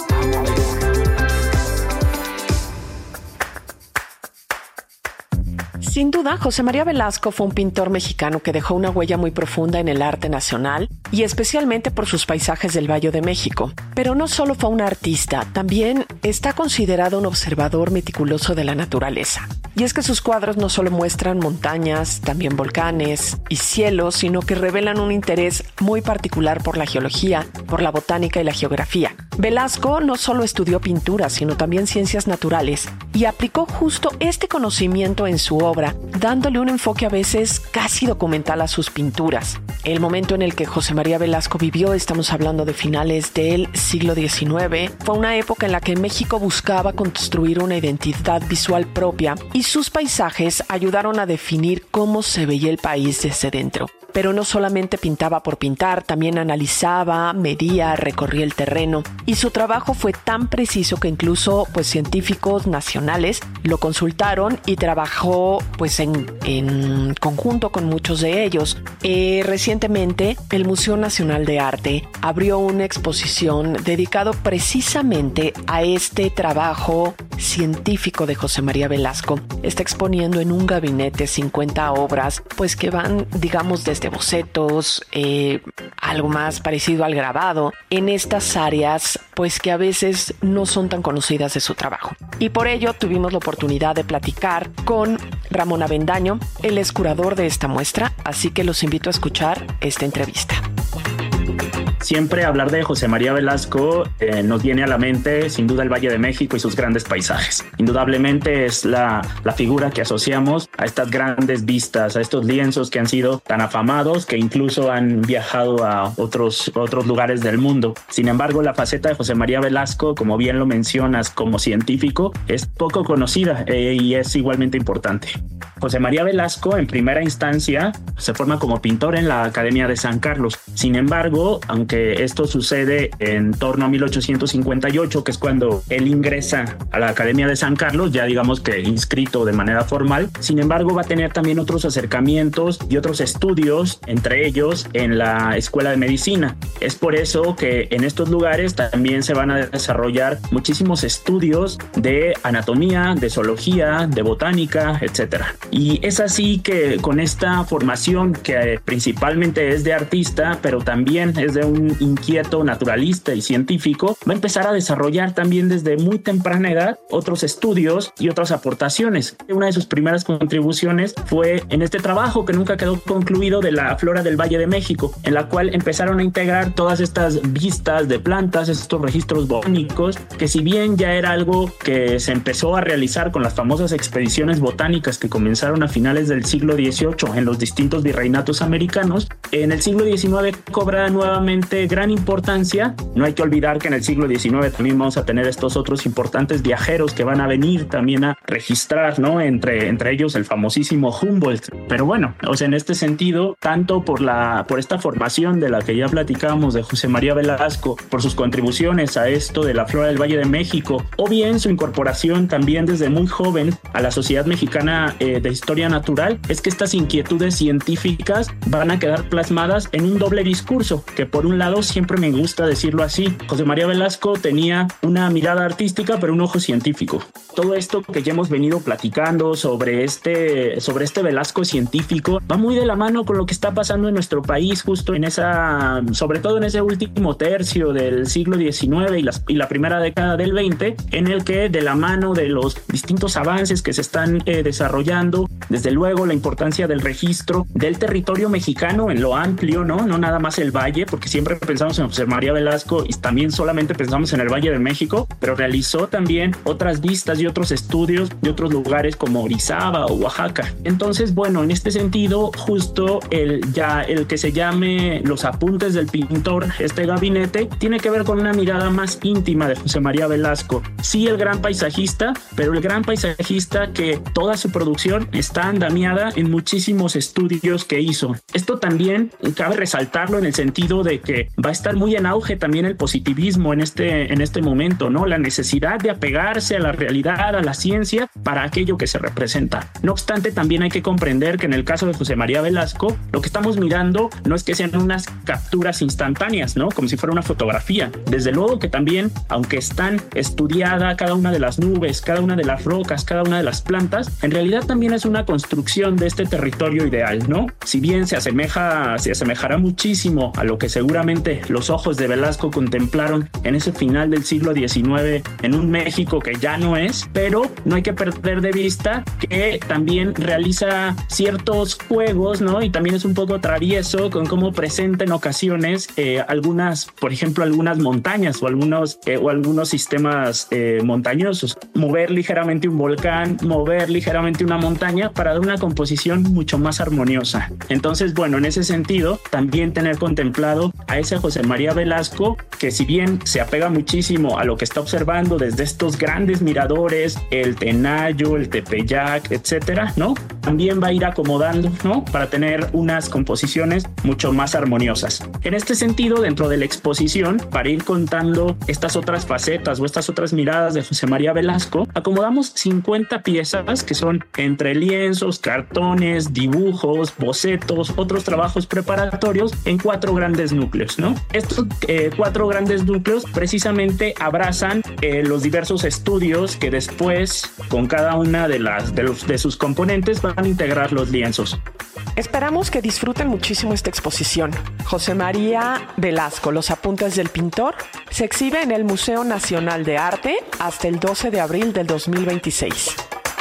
Sin duda, José María Velasco fue un pintor mexicano que dejó una huella muy profunda en el arte nacional y especialmente por sus paisajes del Valle de México. Pero no solo fue un artista, también está considerado un observador meticuloso de la naturaleza. Y es que sus cuadros no solo muestran montañas, también volcanes y cielos, sino que revelan un interés muy particular por la geología, por la botánica y la geografía. Velasco no solo estudió pintura, sino también ciencias naturales y aplicó justo este conocimiento en su obra, dándole un enfoque a veces casi documental a sus pinturas. El momento en el que José María Velasco vivió, estamos hablando de finales del siglo diecinueve, fue una época en la que México buscaba construir una identidad visual propia y sus paisajes ayudaron a definir cómo se veía el país desde dentro. Pero no solamente pintaba por pintar, también analizaba, medía, recorría el terreno y su trabajo fue tan preciso que incluso pues, científicos nacionales lo consultaron y trabajó pues, en, en conjunto con muchos de ellos. Eh, recientemente, el Museo Nacional de Arte abrió una exposición dedicado precisamente a este trabajo científico de José María Velasco. Está exponiendo en un gabinete cincuenta obras pues, que van, digamos, desde de bocetos, eh, algo más parecido al grabado, en estas áreas pues que a veces no son tan conocidas de su trabajo. Y por ello tuvimos la oportunidad de platicar con Ramón Avendaño, él es curador de esta muestra, así que los invito a escuchar esta entrevista. Siempre hablar de José María Velasco eh, nos viene a la mente sin duda el Valle de México y sus grandes paisajes. Indudablemente es la, la figura que asociamos a estas grandes vistas, a estos lienzos que han sido tan afamados que incluso han viajado a otros, otros lugares del mundo. Sin embargo, la faceta de José María Velasco, como bien lo mencionas como científico, es poco conocida eh, y es igualmente importante. José María Velasco, en primera instancia, se forma como pintor en la Academia de San Carlos. Sin embargo, aunque esto sucede en torno a mil ochocientos cincuenta y ocho, que es cuando él ingresa a la Academia de San Carlos, ya digamos que inscrito de manera formal, sin embargo va a tener también otros acercamientos y otros estudios, entre ellos en la Escuela de Medicina. Es por eso que en estos lugares también se van a desarrollar muchísimos estudios de anatomía, de zoología, de botánica, etcétera. Y es así que con esta formación que principalmente es de artista, pero también es de un inquieto naturalista y científico, va a empezar a desarrollar también desde muy temprana edad otros estudios y otras aportaciones. Una de sus primeras contribuciones fue en este trabajo que nunca quedó concluido de la flora del Valle de México, en la cual empezaron a integrar todas estas vistas de plantas, estos registros botánicos, que si bien ya era algo que se empezó a realizar con las famosas expediciones botánicas que comenzaron a finales del siglo dieciocho en los distintos virreinatos americanos, en el siglo diecinueve cobra nuevamente gran importancia. No hay que olvidar que en el siglo diecinueve también vamos a tener estos otros importantes viajeros que van a venir también a registrar, ¿no? Entre, entre ellos el famosísimo Humboldt. Pero bueno, o sea, en este sentido, tanto por, la, por esta formación de la que ya platicábamos de José María Velasco, por sus contribuciones a esto de la flora del Valle de México, o bien su incorporación también desde muy joven a la Sociedad Mexicana eh, de Historia Natural, es que estas inquietudes científicas van a quedar plasmadas en un doble discurso, que por un lado, siempre me gusta decirlo así, José María Velasco tenía una mirada artística pero un ojo científico. Todo esto que ya hemos venido platicando sobre este, sobre este Velasco científico va muy de la mano con lo que está pasando en nuestro país justo en esa, sobre todo en ese último tercio del siglo diecinueve y, las, y la primera década del veinte, en el que de la mano de los distintos avances que se están eh, desarrollando mencionado, desde luego, la importancia del registro del territorio mexicano en lo amplio, ¿no? No nada más el valle, porque siempre pensamos en José María Velasco y también solamente pensamos en el Valle de México, pero realizó también otras vistas y otros estudios de otros lugares como Orizaba o Oaxaca. Entonces, bueno, en este sentido, justo el, ya, el que se llame Los apuntes del pintor, este gabinete, tiene que ver con una mirada más íntima de José María Velasco. Sí, el gran paisajista, pero el gran paisajista que toda su producción está andamiada en muchísimos estudios que hizo. Esto también cabe resaltarlo en el sentido de que va a estar muy en auge también el positivismo en este, en este momento, ¿no? La necesidad de apegarse a la realidad, a la ciencia, para aquello que se representa. No obstante, también hay que comprender que en el caso de José María Velasco, lo que estamos mirando no es que sean unas capturas instantáneas, ¿no? Como si fuera una fotografía. Desde luego que también, aunque están estudiada cada una de las nubes, cada una de las rocas, cada una de las plantas, en realidad también es una construcción de este territorio ideal, ¿no? Si bien se asemeja, se asemejará muchísimo a lo que seguramente los ojos de Velasco contemplaron en ese final del siglo diecinueve en un México que ya no es, pero no hay que perder de vista que también realiza ciertos juegos, ¿no? Y también es un poco travieso con cómo presenta en ocasiones eh, algunas, por ejemplo, algunas montañas o algunos, eh, o algunos sistemas eh, montañosos. Mover ligeramente un volcán, mover ligeramente una montaña para dar una composición mucho más armoniosa. Entonces, bueno, en ese sentido, también tener contemplado a ese José María Velasco, que si bien se apega muchísimo a lo que está observando desde estos grandes miradores, el Tenayo, el Tepeyac, etcétera, ¿no? También va a ir acomodando, ¿no? Para tener unas composiciones mucho más armoniosas. En este sentido, dentro de la exposición, para ir contando estas otras facetas o estas otras miradas de José María Velasco, acomodamos cincuenta piezas que son entre lienzos, cartones, dibujos, bocetos, otros trabajos preparatorios en cuatro grandes núcleos, ¿no? Estos eh, cuatro grandes núcleos precisamente abrazan eh, los diversos estudios que después, con cada una de las de, los, de sus componentes, van a integrar los lienzos. Esperamos que disfruten muchísimo esta exposición. José María Velasco, Los apuntes del pintor, se exhibe en el Museo Nacional de Arte hasta el doce de abril del dos mil veintiséis.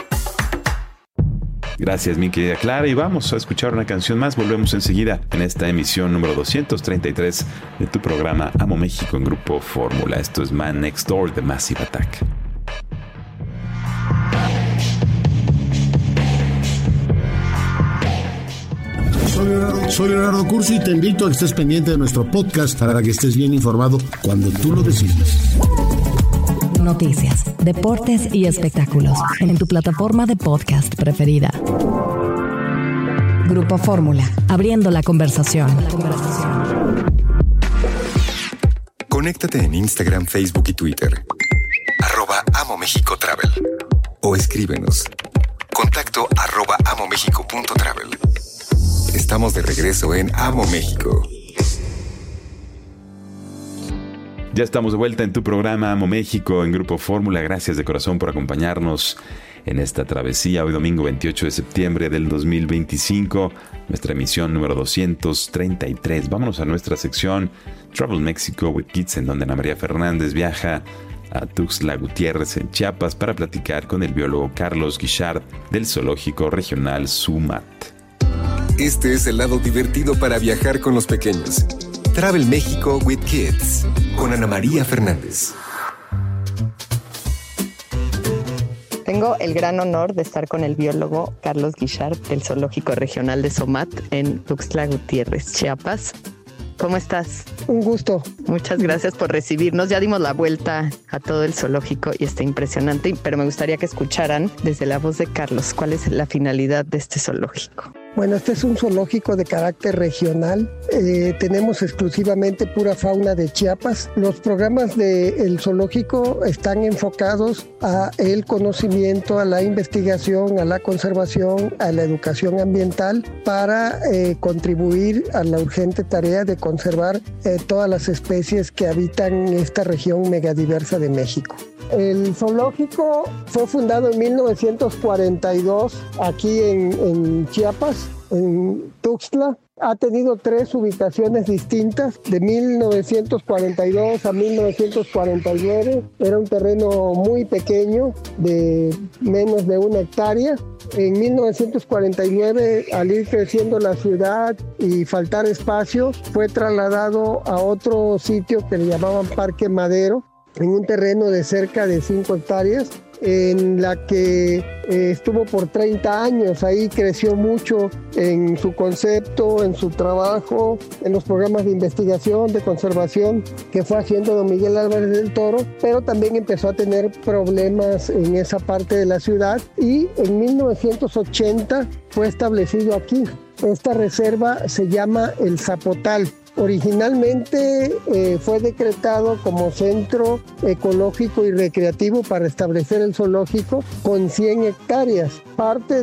Gracias, mi querida Clara, y vamos a escuchar una canción más. Volvemos enseguida en esta emisión número doscientos treinta y tres de tu programa Amo México en Grupo Fórmula. Esto es Man Next Door de Massive Attack. Soy Leonardo, soy Leonardo Curcio y te invito a que estés pendiente de nuestro podcast para que estés bien informado cuando tú lo decidas. Noticias, deportes y espectáculos en tu plataforma de podcast preferida. Grupo Fórmula, abriendo la conversación. Conéctate en Instagram, Facebook y Twitter. Arroba Amo México Travel. O escríbenos. Contacto arroba amomexico.travel. Estamos de regreso en Amo México. Ya estamos de vuelta en tu programa Amo México en Grupo Fórmula. Gracias de corazón por acompañarnos en esta travesía hoy domingo veintiocho de septiembre del dos mil veinticinco, nuestra emisión número doscientos treinta y tres. Vámonos a nuestra sección Travel Mexico with Kids, en donde Ana María Fernández viaja a Tuxtla Gutiérrez en Chiapas para platicar con el biólogo Carlos Guichard del Zoológico Regional Sumat. Este es el lado divertido para viajar con los pequeños. Travel México with Kids, con Ana María Fernández. Tengo el gran honor de estar con el biólogo Carlos Guichard del Zoológico Regional de Sumat en Tuxtla Gutiérrez, Chiapas. ¿Cómo estás? Un gusto. Muchas gracias por recibirnos. Ya dimos la vuelta a todo el zoológico y está impresionante, pero me gustaría que escucharan desde la voz de Carlos cuál es la finalidad de este zoológico. Bueno, este es un zoológico de carácter regional. Eh, tenemos exclusivamente pura fauna de Chiapas. Los programas del zoológico están enfocados a el conocimiento, a la investigación, a la conservación, a la educación ambiental para eh, contribuir a la urgente tarea de conservar eh, todas las especies que habitan en esta región megadiversa de México. El zoológico fue fundado en mil novecientos cuarenta y dos aquí en, en Chiapas en Tuxtla. Ha tenido tres ubicaciones distintas, de mil novecientos cuarenta y dos a mil novecientos cuarenta y nueve. Era un terreno muy pequeño, de menos de una hectárea. En mil novecientos cuarenta y nueve, al ir creciendo la ciudad y faltar espacio, fue trasladado a otro sitio que le llamaban Parque Madero, en un terreno de cerca de cinco hectáreas, en la que eh, estuvo por treinta años. Ahí creció mucho en su concepto, en su trabajo, en los programas de investigación, de conservación que fue haciendo don Miguel Álvarez del Toro, pero también empezó a tener problemas en esa parte de la ciudad y en mil novecientos ochenta fue establecido aquí. Esta reserva se llama El Zapotal. Originalmente eh, fue decretado como centro ecológico y recreativo para establecer el zoológico con cien hectáreas. Parte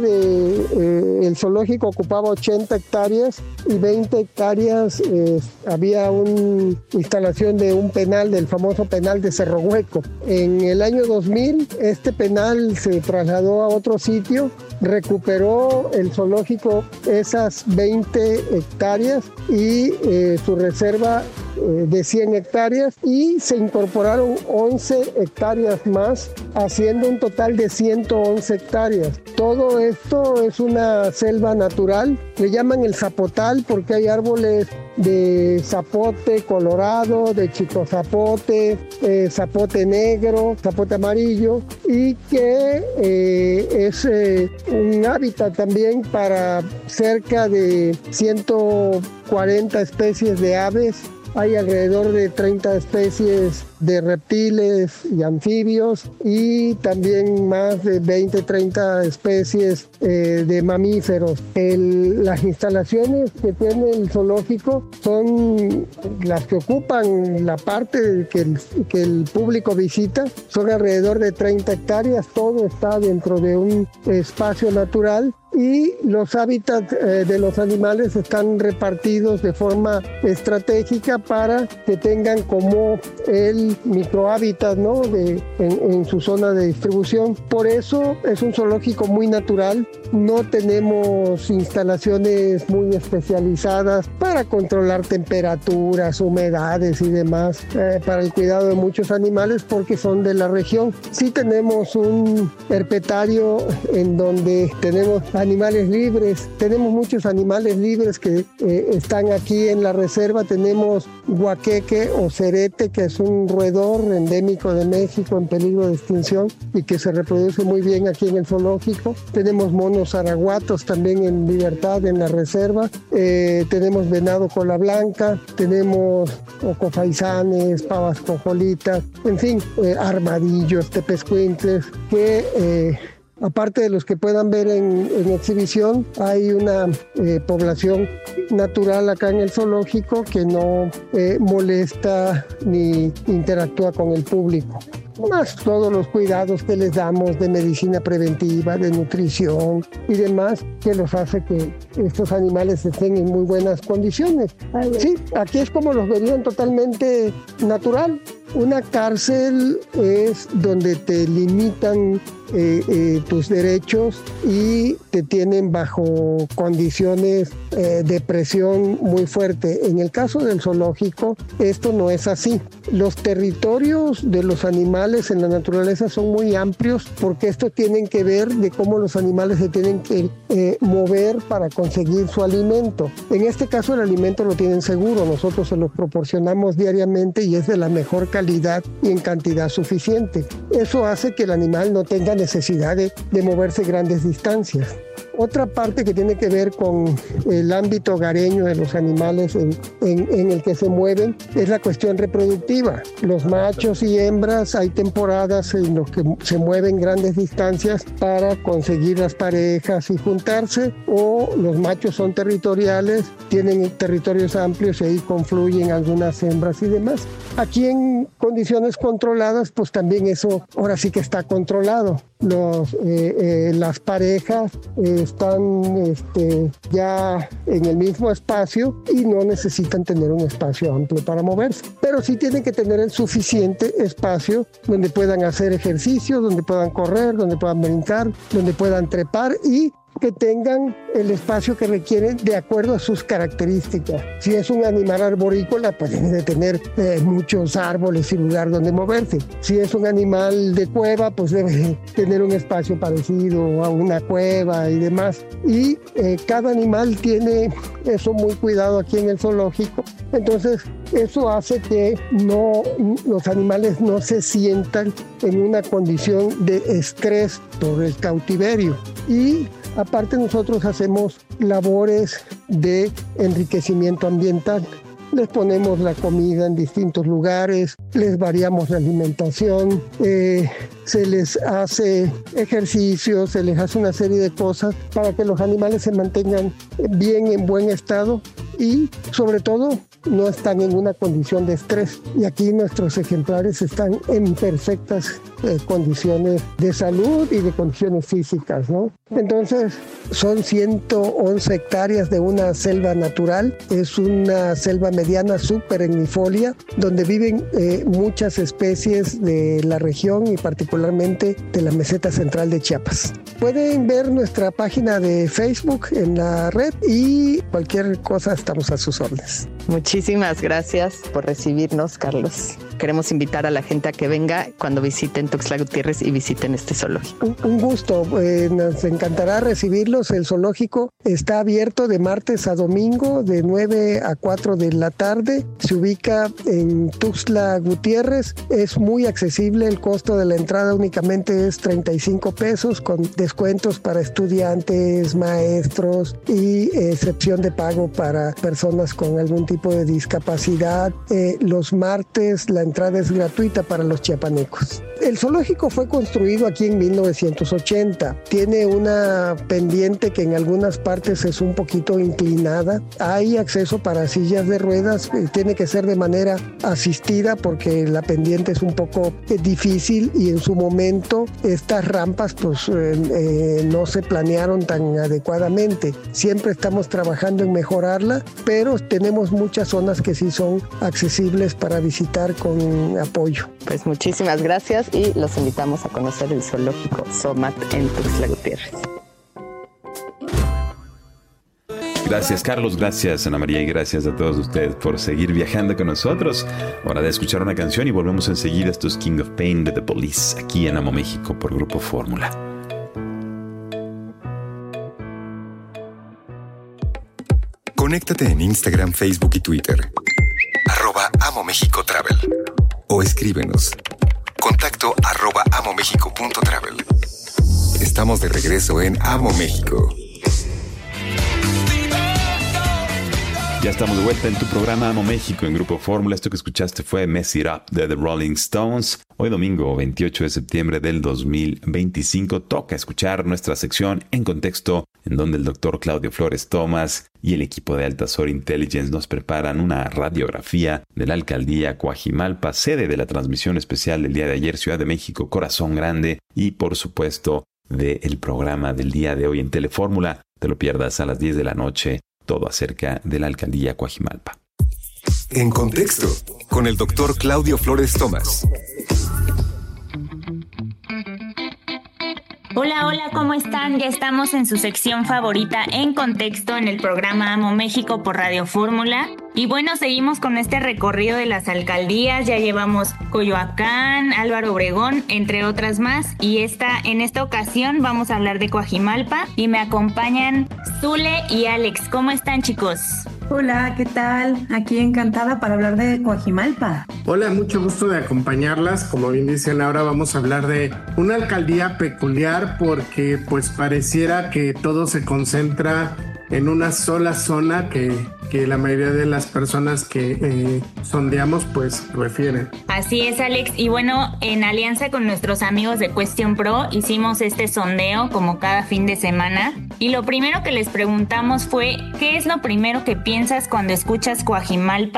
del eh, zoológico ocupaba ochenta hectáreas y veinte hectáreas eh, había una instalación de un penal, del famoso penal de Cerro Hueco. En el año dos mil este penal se trasladó a otro sitio, recuperó el zoológico esas veinte hectáreas y eh, su reserva eh, de cien hectáreas, y se incorporaron once hectáreas más, haciendo un total de ciento once hectáreas. Todo esto es una selva natural, le llaman el zapotal porque hay árboles de zapote colorado, de chicozapote, eh, zapote negro, zapote amarillo, y que eh, es eh, un hábitat también para cerca de ciento cuarenta especies de aves. Hay alrededor de treinta especies de reptiles y anfibios, y también más de veinte, treinta especies eh, de mamíferos. El, las instalaciones que tiene el zoológico son las que ocupan la parte que el, que el público visita. Son alrededor de treinta hectáreas, todo está dentro de un espacio natural. Y los hábitats eh, de los animales están repartidos de forma estratégica para que tengan como el microhábitat, ¿no? de, en, en su zona de distribución. Por eso es un zoológico muy natural. No tenemos instalaciones muy especializadas para controlar temperaturas, humedades y demás, eh, para el cuidado de muchos animales, porque son de la región. Sí tenemos un herpetario en donde tenemos animales libres. Tenemos muchos animales libres que eh, están aquí en la reserva. Tenemos guaqueque o cerete, que es un roedor endémico de México en peligro de extinción y que se reproduce muy bien aquí en el zoológico. Tenemos monos araguatos también en libertad en la reserva. Eh, tenemos venado cola blanca, tenemos ocofaisanes, pavas cojolitas, en fin, eh, armadillos, tepezcuintles, que eh, aparte de los que puedan ver en, en exhibición, hay una eh, población natural acá en el zoológico que no eh, molesta ni interactúa con el público. Más todos los cuidados que les damos de medicina preventiva, de nutrición y demás, que los hace que estos animales estén en muy buenas condiciones. Sí, aquí es como los verían, totalmente natural. Una cárcel es donde te limitan eh, eh, tus derechos y te tienen bajo condiciones eh, de presión muy fuerte. En el caso del zoológico, esto no es así. Los territorios de los animales en la naturaleza son muy amplios, porque esto tienen que ver de cómo los animales se tienen que eh, mover para conseguir su alimento. En este caso, el alimento lo tienen seguro. Nosotros se lo proporcionamos diariamente y es de la mejor calidad y en cantidad suficiente. Eso hace que el animal no tenga necesidad de, de moverse grandes distancias. Otra parte que tiene que ver con el ámbito hogareño de los animales en, en, en el que se mueven es la cuestión reproductiva. Los machos y hembras, hay temporadas en las que se mueven grandes distancias para conseguir las parejas y juntarse, o los machos son territoriales, tienen territorios amplios y ahí confluyen algunas hembras y demás. Aquí en condiciones controladas, pues también eso ahora sí que está controlado. Los, eh, eh, las parejas eh, están este, ya en el mismo espacio y no necesitan tener un espacio amplio para moverse, pero sí tienen que tener el suficiente espacio donde puedan hacer ejercicio, donde puedan correr, donde puedan brincar, donde puedan trepar y que tengan el espacio que requieren de acuerdo a sus características. Si es un animal arborícola, pues debe de tener eh, muchos árboles y lugar donde moverse. Si es un animal de cueva, pues debe tener un espacio parecido a una cueva y demás. Y eh, cada animal tiene eso muy cuidado aquí en el zoológico. Entonces, eso hace que no, los animales no se sientan en una condición de estrés por el cautiverio. Y aparte nosotros hacemos labores de enriquecimiento ambiental. Les ponemos la comida en distintos lugares, les variamos la alimentación, eh, se les hace ejercicio, se les hace una serie de cosas para que los animales se mantengan bien, en buen estado y sobre todo no están en una condición de estrés. Y aquí nuestros ejemplares están en perfectas eh, condiciones de salud y de condiciones físicas, ¿no? Entonces, son ciento once hectáreas de una selva natural. Es una selva mediana superegnifolia, donde viven eh, muchas especies de la región y particularmente de la meseta central de Chiapas. Pueden ver nuestra página de Facebook en la red y cualquier cosa estamos a sus órdenes. Muchísimas gracias por recibirnos, Carlos. Queremos invitar a la gente a que venga cuando visiten Tuxtla Gutiérrez y visiten este zoológico. Un, un gusto, eh, nos encantará recibirlos. El zoológico está abierto de martes a domingo de nueve a cuatro de la tarde. Se ubica en Tuxtla Gutiérrez. Es muy accesible, el costo de la entrada únicamente es treinta y cinco pesos con descuentos para estudiantes, maestros y excepción de pago para personas con algún tipo de discapacidad. Eh, los martes la entrada es gratuita para los chiapanecos. El zoológico fue construido aquí en mil novecientos ochenta. Tiene una pendiente que en algunas partes es un poquito inclinada. Hay acceso para sillas de ruedas. Tiene que ser de manera asistida porque la pendiente es un poco eh, difícil y en su momento estas rampas pues eh, eh, no se planearon tan adecuadamente. Siempre estamos trabajando en mejorarla, pero tenemos muchas zonas que sí son accesibles para visitar con apoyo. Pues muchísimas gracias y los invitamos a conocer el zoológico Somat en Tuxtla Gutiérrez. Gracias Carlos, gracias Ana María y gracias a todos ustedes por seguir viajando con nosotros. Hora de escuchar una canción y volvemos enseguida. Esto es King of Pain de The Police aquí en Amo México por Grupo Fórmula. Conéctate en Instagram, Facebook y Twitter. Arroba Amo México Travel. O escríbenos. Contacto arroba amomexico.travel. Estamos de regreso en Amo México. Ya estamos de vuelta en tu programa Amo México en Grupo Fórmula. Esto que escuchaste fue Mess It Up de The Rolling Stones. Hoy domingo veintiocho de septiembre del dos mil veinticinco toca escuchar nuestra sección En Contexto, en donde el doctor Claudio Flores Tomás y el equipo de Altasor Intelligence nos preparan una radiografía de la alcaldía Coajimalpa, sede de la transmisión especial del día de ayer, Ciudad de México, Corazón Grande, y por supuesto del programa del día de hoy en Telefórmula. Te lo pierdas a las diez de la noche. Todo acerca de la alcaldía Coajimalpa. En Contexto, con el doctor Claudio Flores Tomás. Hola, hola, ¿cómo están? Ya estamos en su sección favorita En Contexto en el programa Amo México por Radio Fórmula. Y bueno, seguimos con este recorrido de las alcaldías. Ya llevamos Coyoacán, Álvaro Obregón, entre otras más. Y esta, en esta ocasión vamos a hablar de Coajimalpa. Y me acompañan Zule y Alex. ¿Cómo están, chicos? Hola, ¿qué tal? Aquí encantada para hablar de Coajimalpa. Hola, mucho gusto de acompañarlas. Como bien dicen, ahora vamos a hablar de una alcaldía peculiar porque pues pareciera que todo se concentra en una sola zona que, que la mayoría de las personas que eh, sondeamos pues refieren. Así es, Alex. Y bueno, en alianza con nuestros amigos de Question Pro hicimos este sondeo como cada fin de semana. Y lo primero que les preguntamos fue, ¿qué es lo primero que piensas cuando escuchas Coajimalpa?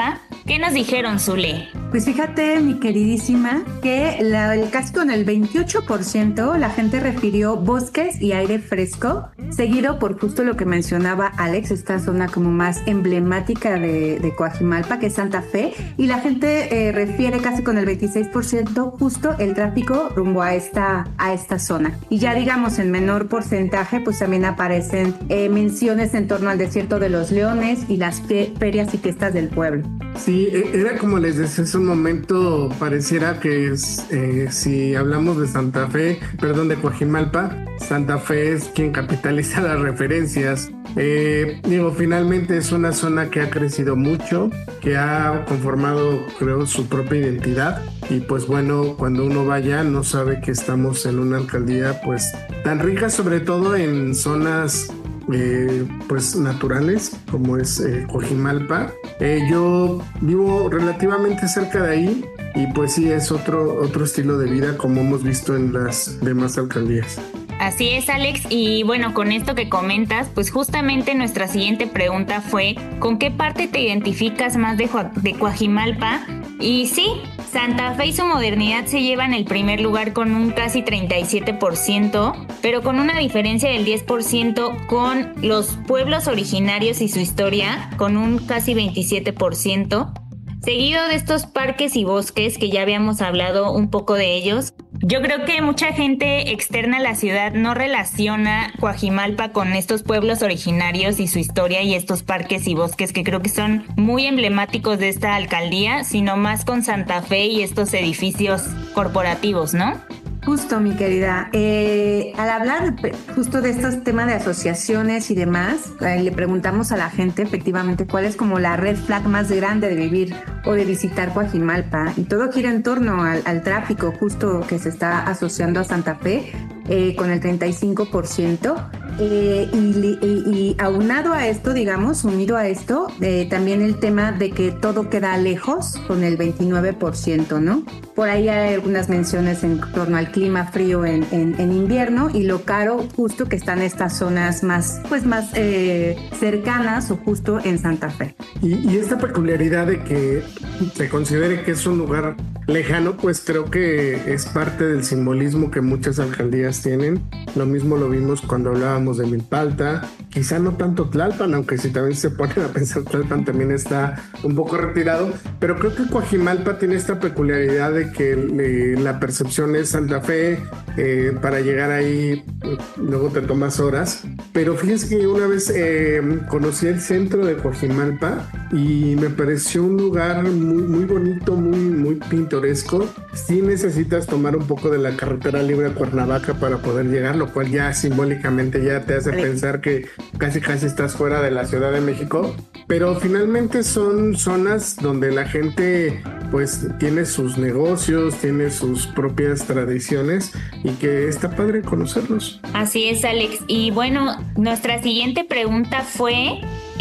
¿Qué nos dijeron, Zule? Pues fíjate, mi queridísima, que la, el casi con el veintiocho por ciento la gente refirió bosques y aire fresco, seguido por justo lo que mencionaba Alex, esta zona como más emblemática de, de Coajimalpa, que es Santa Fe, y la gente eh, refiere casi con el veintiséis por ciento justo el tráfico rumbo a esta, a esta zona. Y ya digamos en menor porcentaje, pues también aparecen eh, menciones en torno al desierto de los Leones y las fe- ferias y fiestas del pueblo. Sí, era como les decía hace un momento, pareciera que es, eh, si hablamos de Santa Fe, perdón, de Coajimalpa, Santa Fe es quien capitaliza las referencias. Eh, digo, finalmente es una zona que ha crecido mucho, que ha conformado, creo, su propia identidad. Y pues bueno, cuando uno vaya no sabe que estamos en una alcaldía pues tan rica, sobre todo en zonas Eh, pues naturales como es eh, Coajimalpa. Eh, yo vivo relativamente cerca de ahí y pues sí es otro, otro estilo de vida como hemos visto en las demás alcaldías. Así es, Alex, y bueno, con esto que comentas, pues justamente nuestra siguiente pregunta fue ¿con qué parte te identificas más de, Ju- de Coajimalpa? Y sí, Santa Fe y su modernidad se llevan el primer lugar con un casi treinta y siete por ciento, pero con una diferencia del diez por ciento con los pueblos originarios y su historia, con un casi veintisiete por ciento. Seguido de estos parques y bosques, que ya habíamos hablado un poco de ellos, yo creo que mucha gente externa a la ciudad no relaciona Coajimalpa con estos pueblos originarios y su historia y estos parques y bosques que creo que son muy emblemáticos de esta alcaldía, sino más con Santa Fe y estos edificios corporativos, ¿no? Justo, mi querida. Eh, al hablar justo de estos temas de asociaciones y demás, eh, le preguntamos a la gente efectivamente cuál es como la red flag más grande de vivir o de visitar Coajimalpa. Y todo gira en torno al, al tráfico justo que se está asociando a Santa Fe, eh, con el treinta y cinco por ciento. Eh, y, y, y aunado a esto, digamos, unido a esto, eh, también el tema de que todo queda lejos con el veintinueve por ciento, ¿no? Por ahí hay algunas menciones en torno al clima frío en, en, en invierno y lo caro justo que están estas zonas más, pues más eh, cercanas o justo en Santa Fe. Y, y esta peculiaridad de que se considere que es un lugar lejano, pues creo que es parte del simbolismo que muchas alcaldías tienen. Lo mismo lo vimos cuando hablábamos de Milpalta, quizá no tanto Tlalpan, aunque si también se ponen a pensar, Tlalpan también está un poco retirado, pero creo que Coajimalpa tiene esta peculiaridad de que eh, la percepción es Santa Fe, eh, para llegar ahí eh, luego te tomas horas, pero fíjense que una vez eh, conocí el centro de Coajimalpa y me pareció un lugar muy, muy bonito, muy, muy pintoresco. Sí necesitas tomar un poco de la carretera libre a Cuernavaca para poder llegar, lo cual ya simbólicamente ya te hace pensar que casi casi estás fuera de la Ciudad de México, pero finalmente son zonas donde la gente pues tiene sus negocios, tiene sus propias tradiciones y que está padre conocerlos. Así es, Alex. Y bueno, nuestra siguiente pregunta fue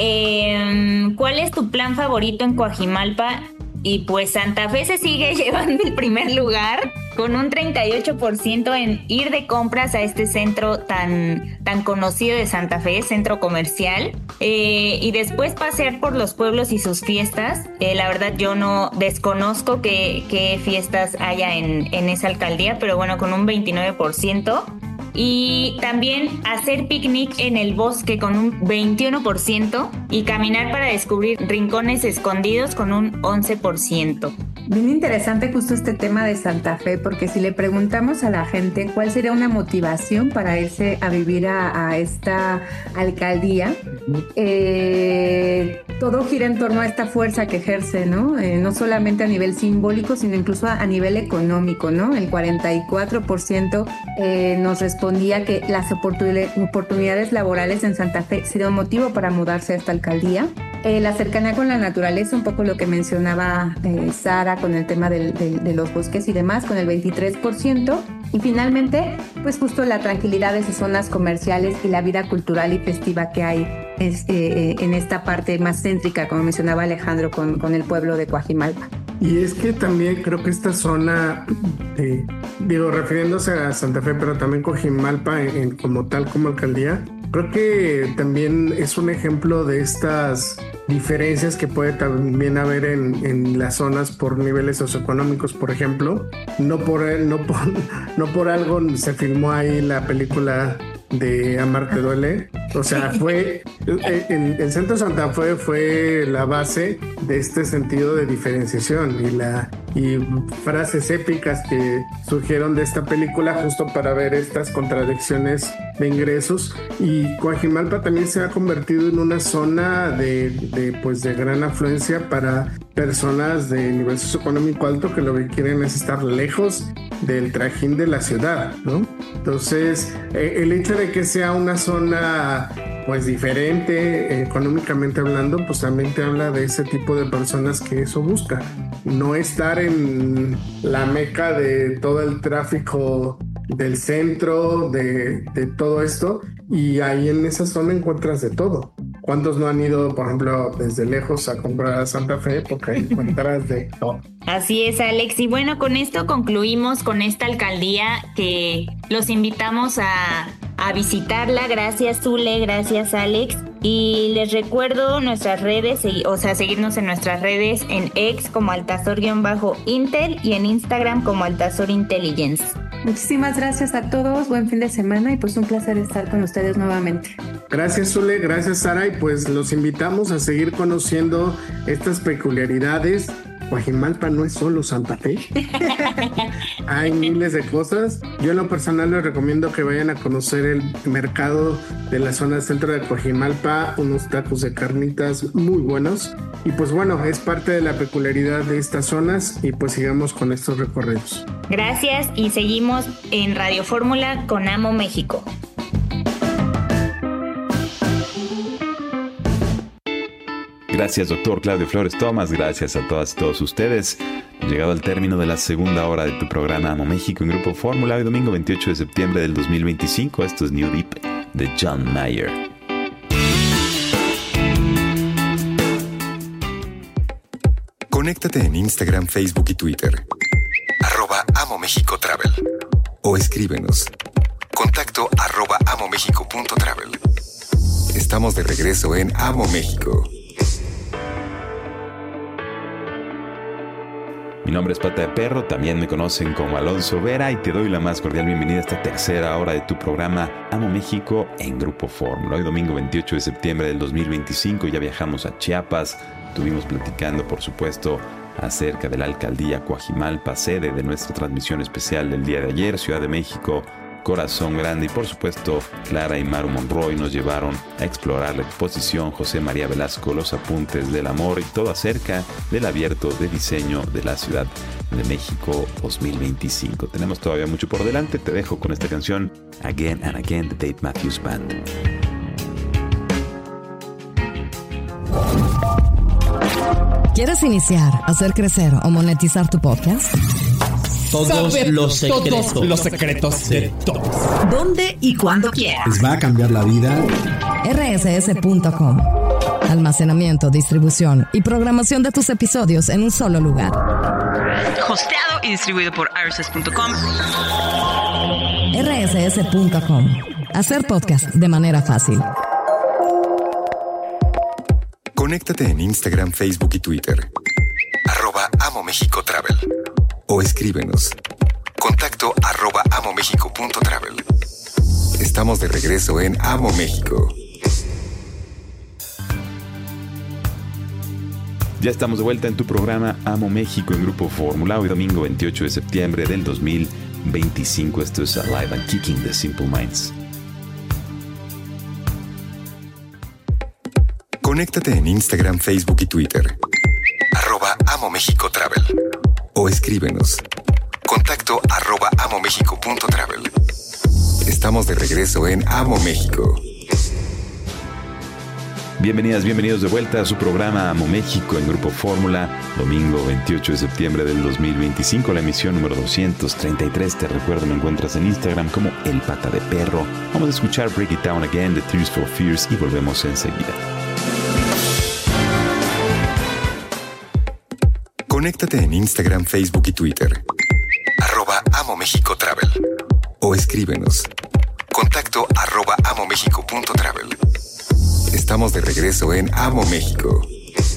eh, ¿cuál es tu plan favorito en Coajimalpa? Y pues Santa Fe se sigue llevando el primer lugar con un treinta y ocho por ciento en ir de compras a este centro tan, tan conocido de Santa Fe, centro comercial, eh, y después pasear por los pueblos y sus fiestas. Eh, la verdad yo no desconozco qué, qué fiestas haya en, en esa alcaldía, pero bueno, con un veintinueve por ciento. Y también hacer picnic en el bosque con un veintiuno por ciento y caminar para descubrir rincones escondidos con un once por ciento. Bien interesante justo este tema de Santa Fe, porque si le preguntamos a la gente cuál sería una motivación para irse a vivir a, a esta alcaldía, eh, todo gira en torno a esta fuerza que ejerce, ¿no? Eh, no solamente a nivel simbólico, sino incluso a, a nivel económico, ¿no? El cuarenta y cuatro por ciento eh, nos respondía que las oportun- oportunidades laborales en Santa Fe sería un motivo para mudarse a esta alcaldía. Eh, la cercanía con la naturaleza, un poco lo que mencionaba eh, Sara con el tema del, del, de los bosques y demás, con el veintitrés por ciento. Y finalmente, pues justo la tranquilidad de sus zonas comerciales y la vida cultural y festiva que hay es, eh, en esta parte más céntrica, como mencionaba Alejandro, con, con el pueblo de Coajimalpa. Y es que también creo que esta zona, eh, digo, refiriéndose a Santa Fe, pero también Coajimalpa en, en, como tal, como alcaldía, creo que también es un ejemplo de estas diferencias que puede también haber en, en las zonas por niveles socioeconómicos, por ejemplo. No por, no por, no por algo se filmó ahí la película de Amar te duele. O sea, fue el, el Centro Santa Fe fue la base de este sentido de diferenciación y la y frases épicas que surgieron de esta película justo para ver estas contradicciones de ingresos. Y Coajimalpa también se ha convertido en una zona de, de pues de gran afluencia para personas de nivel socioeconómico alto que lo que quieren es estar lejos del trajín de la ciudad, ¿no? Entonces, eh, el hecho de que sea una zona pues diferente eh, económicamente hablando, pues también te habla de ese tipo de personas que eso busca. No estar en la meca de todo el tráfico del centro, de, de todo esto, y ahí en esa zona encuentras de todo. ¿Cuántos no han ido, por ejemplo, desde lejos a comprar a Santa Fe? Porque ahí encuentras de todo. Así es, Alex. Y bueno, con esto concluimos con esta alcaldía que los invitamos a, a visitarla. Gracias, Zule. Gracias, Alex. Y les recuerdo nuestras redes, o sea, seguirnos en nuestras redes en X como Altazor-Intel y en Instagram como Altazor Intelligence. Muchísimas gracias a todos, buen fin de semana y pues un placer estar con ustedes nuevamente. Gracias, Zule, gracias, Sara, y pues los invitamos a seguir conociendo estas peculiaridades. Coajimalpa no es solo Santa Fe. Hay miles de cosas. Yo en lo personal les recomiendo que vayan a conocer el mercado de la zona centro de Coajimalpa, unos tacos de carnitas muy buenos. Y pues bueno, es parte de la peculiaridad de estas zonas y pues sigamos con estos recorridos. Gracias y seguimos en Radio Fórmula con Amo México. Gracias, doctor Claudio Flores Tomás. Gracias a todas y todos ustedes. Llegado al término de la segunda hora de tu programa Amo México en Grupo Fórmula, hoy domingo veintiocho de septiembre del dos mil veinticinco. Esto es New Deep de John Mayer. Conéctate en Instagram, Facebook y Twitter. Arroba Amo México Travel. O escríbenos. Contacto arroba amomexico.travel. Estamos de regreso en Amo México. Mi nombre es Pata de Perro, también me conocen como Alonso Vera y te doy la más cordial bienvenida a esta tercera hora de tu programa Amo México en Grupo Fórmula. Hoy domingo veintiocho de septiembre del dos mil veinticinco ya viajamos a Chiapas, estuvimos platicando por supuesto acerca de la alcaldía Coajimalpa, sede de nuestra transmisión especial del día de ayer, Ciudad de México, Corazón Grande y por supuesto Clara y Maru Monroy nos llevaron a explorar la exposición José María Velasco, Los Apuntes del Amor y todo acerca del abierto de diseño de la Ciudad de México dos mil veinticinco. Tenemos todavía mucho por delante, te dejo con esta canción Again and Again de Dave Matthews Band. ¿Quieres iniciar, hacer crecer o monetizar tu podcast? Todos Saber los secretos. Todos los secretos de todos. ¿Dónde y cuándo quieras? ¿Les va a cambiar la vida? R S S punto com. Almacenamiento, distribución y programación de tus episodios en un solo lugar. Hosteado y distribuido por R S S punto com. R S S punto com. Hacer podcast de manera fácil. Conéctate en Instagram, Facebook y Twitter. Arroba Amo México Travel. O escríbenos. Contacto arroba amomexico.travel. Estamos de regreso en Amo México. Ya estamos de vuelta en tu programa Amo México en Grupo Fórmula. Hoy domingo veintiocho de septiembre del dos mil veinticinco. Esto es Alive and Kicking de Simple Minds. Conéctate en Instagram, Facebook y Twitter. Arroba Amo México Travel. O escríbenos. Contacto arroba amomexico.travel. Estamos de regreso en Amo México. Bienvenidas, bienvenidos de vuelta a su programa Amo México en Grupo Fórmula. Domingo veintiocho de septiembre del dos mil veinticinco, la emisión número doscientos treinta y tres. Te recuerdo, me encuentras en Instagram como El Pata de Perro. Vamos a escuchar Break It Down Again de Tears for Fears y volvemos enseguida. Conéctate en Instagram, Facebook y Twitter. Arroba Amo México Travel. O escríbenos. Contacto contacto arroba amomexico.travel. Estamos de regreso en Amo México.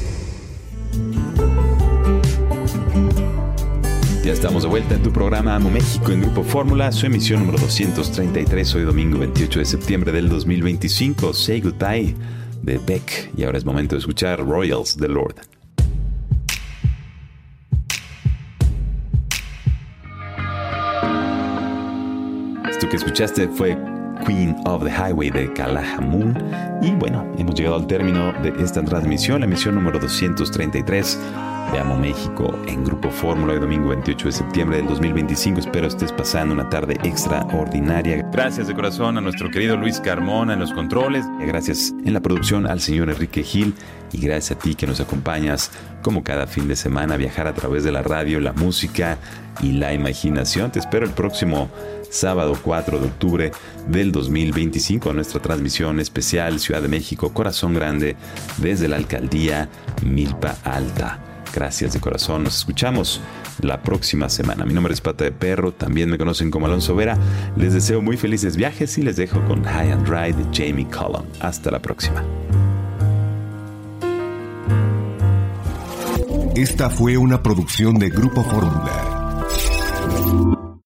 Ya estamos de vuelta en tu programa Amo México en Grupo Fórmula, su emisión número doscientos treinta y tres, hoy domingo veintiocho de septiembre del dos mil veinticinco. Say Goodbye de Beck. Y ahora es momento de escuchar Royals de Lorde. Esto que escuchaste fue Queen of the Highway de Callaghan Moon. Y bueno, hemos llegado al término de esta transmisión, la emisión número doscientos treinta y tres de Amo México en Grupo Fórmula, el domingo veintiocho de septiembre del dos mil veinticinco. Espero estés pasando una tarde extraordinaria. Gracias de corazón a nuestro querido Luis Carmona en los controles. Gracias en la producción al señor Enrique Gil. Y gracias a ti que nos acompañas como cada fin de semana a viajar a través de la radio, la música y la imaginación. Te espero el próximo sábado cuatro de octubre del dos mil veinticinco a nuestra transmisión especial Ciudad de México, Corazón Grande, desde la alcaldía Milpa Alta. Gracias de corazón, nos escuchamos la próxima semana. Mi nombre es Pata de Perro, también me conocen como Alonso Vera. Les deseo muy felices viajes y les dejo con High and Dry de Jamie Cullum. Hasta la próxima. Esta fue una producción de Grupo Fórmula.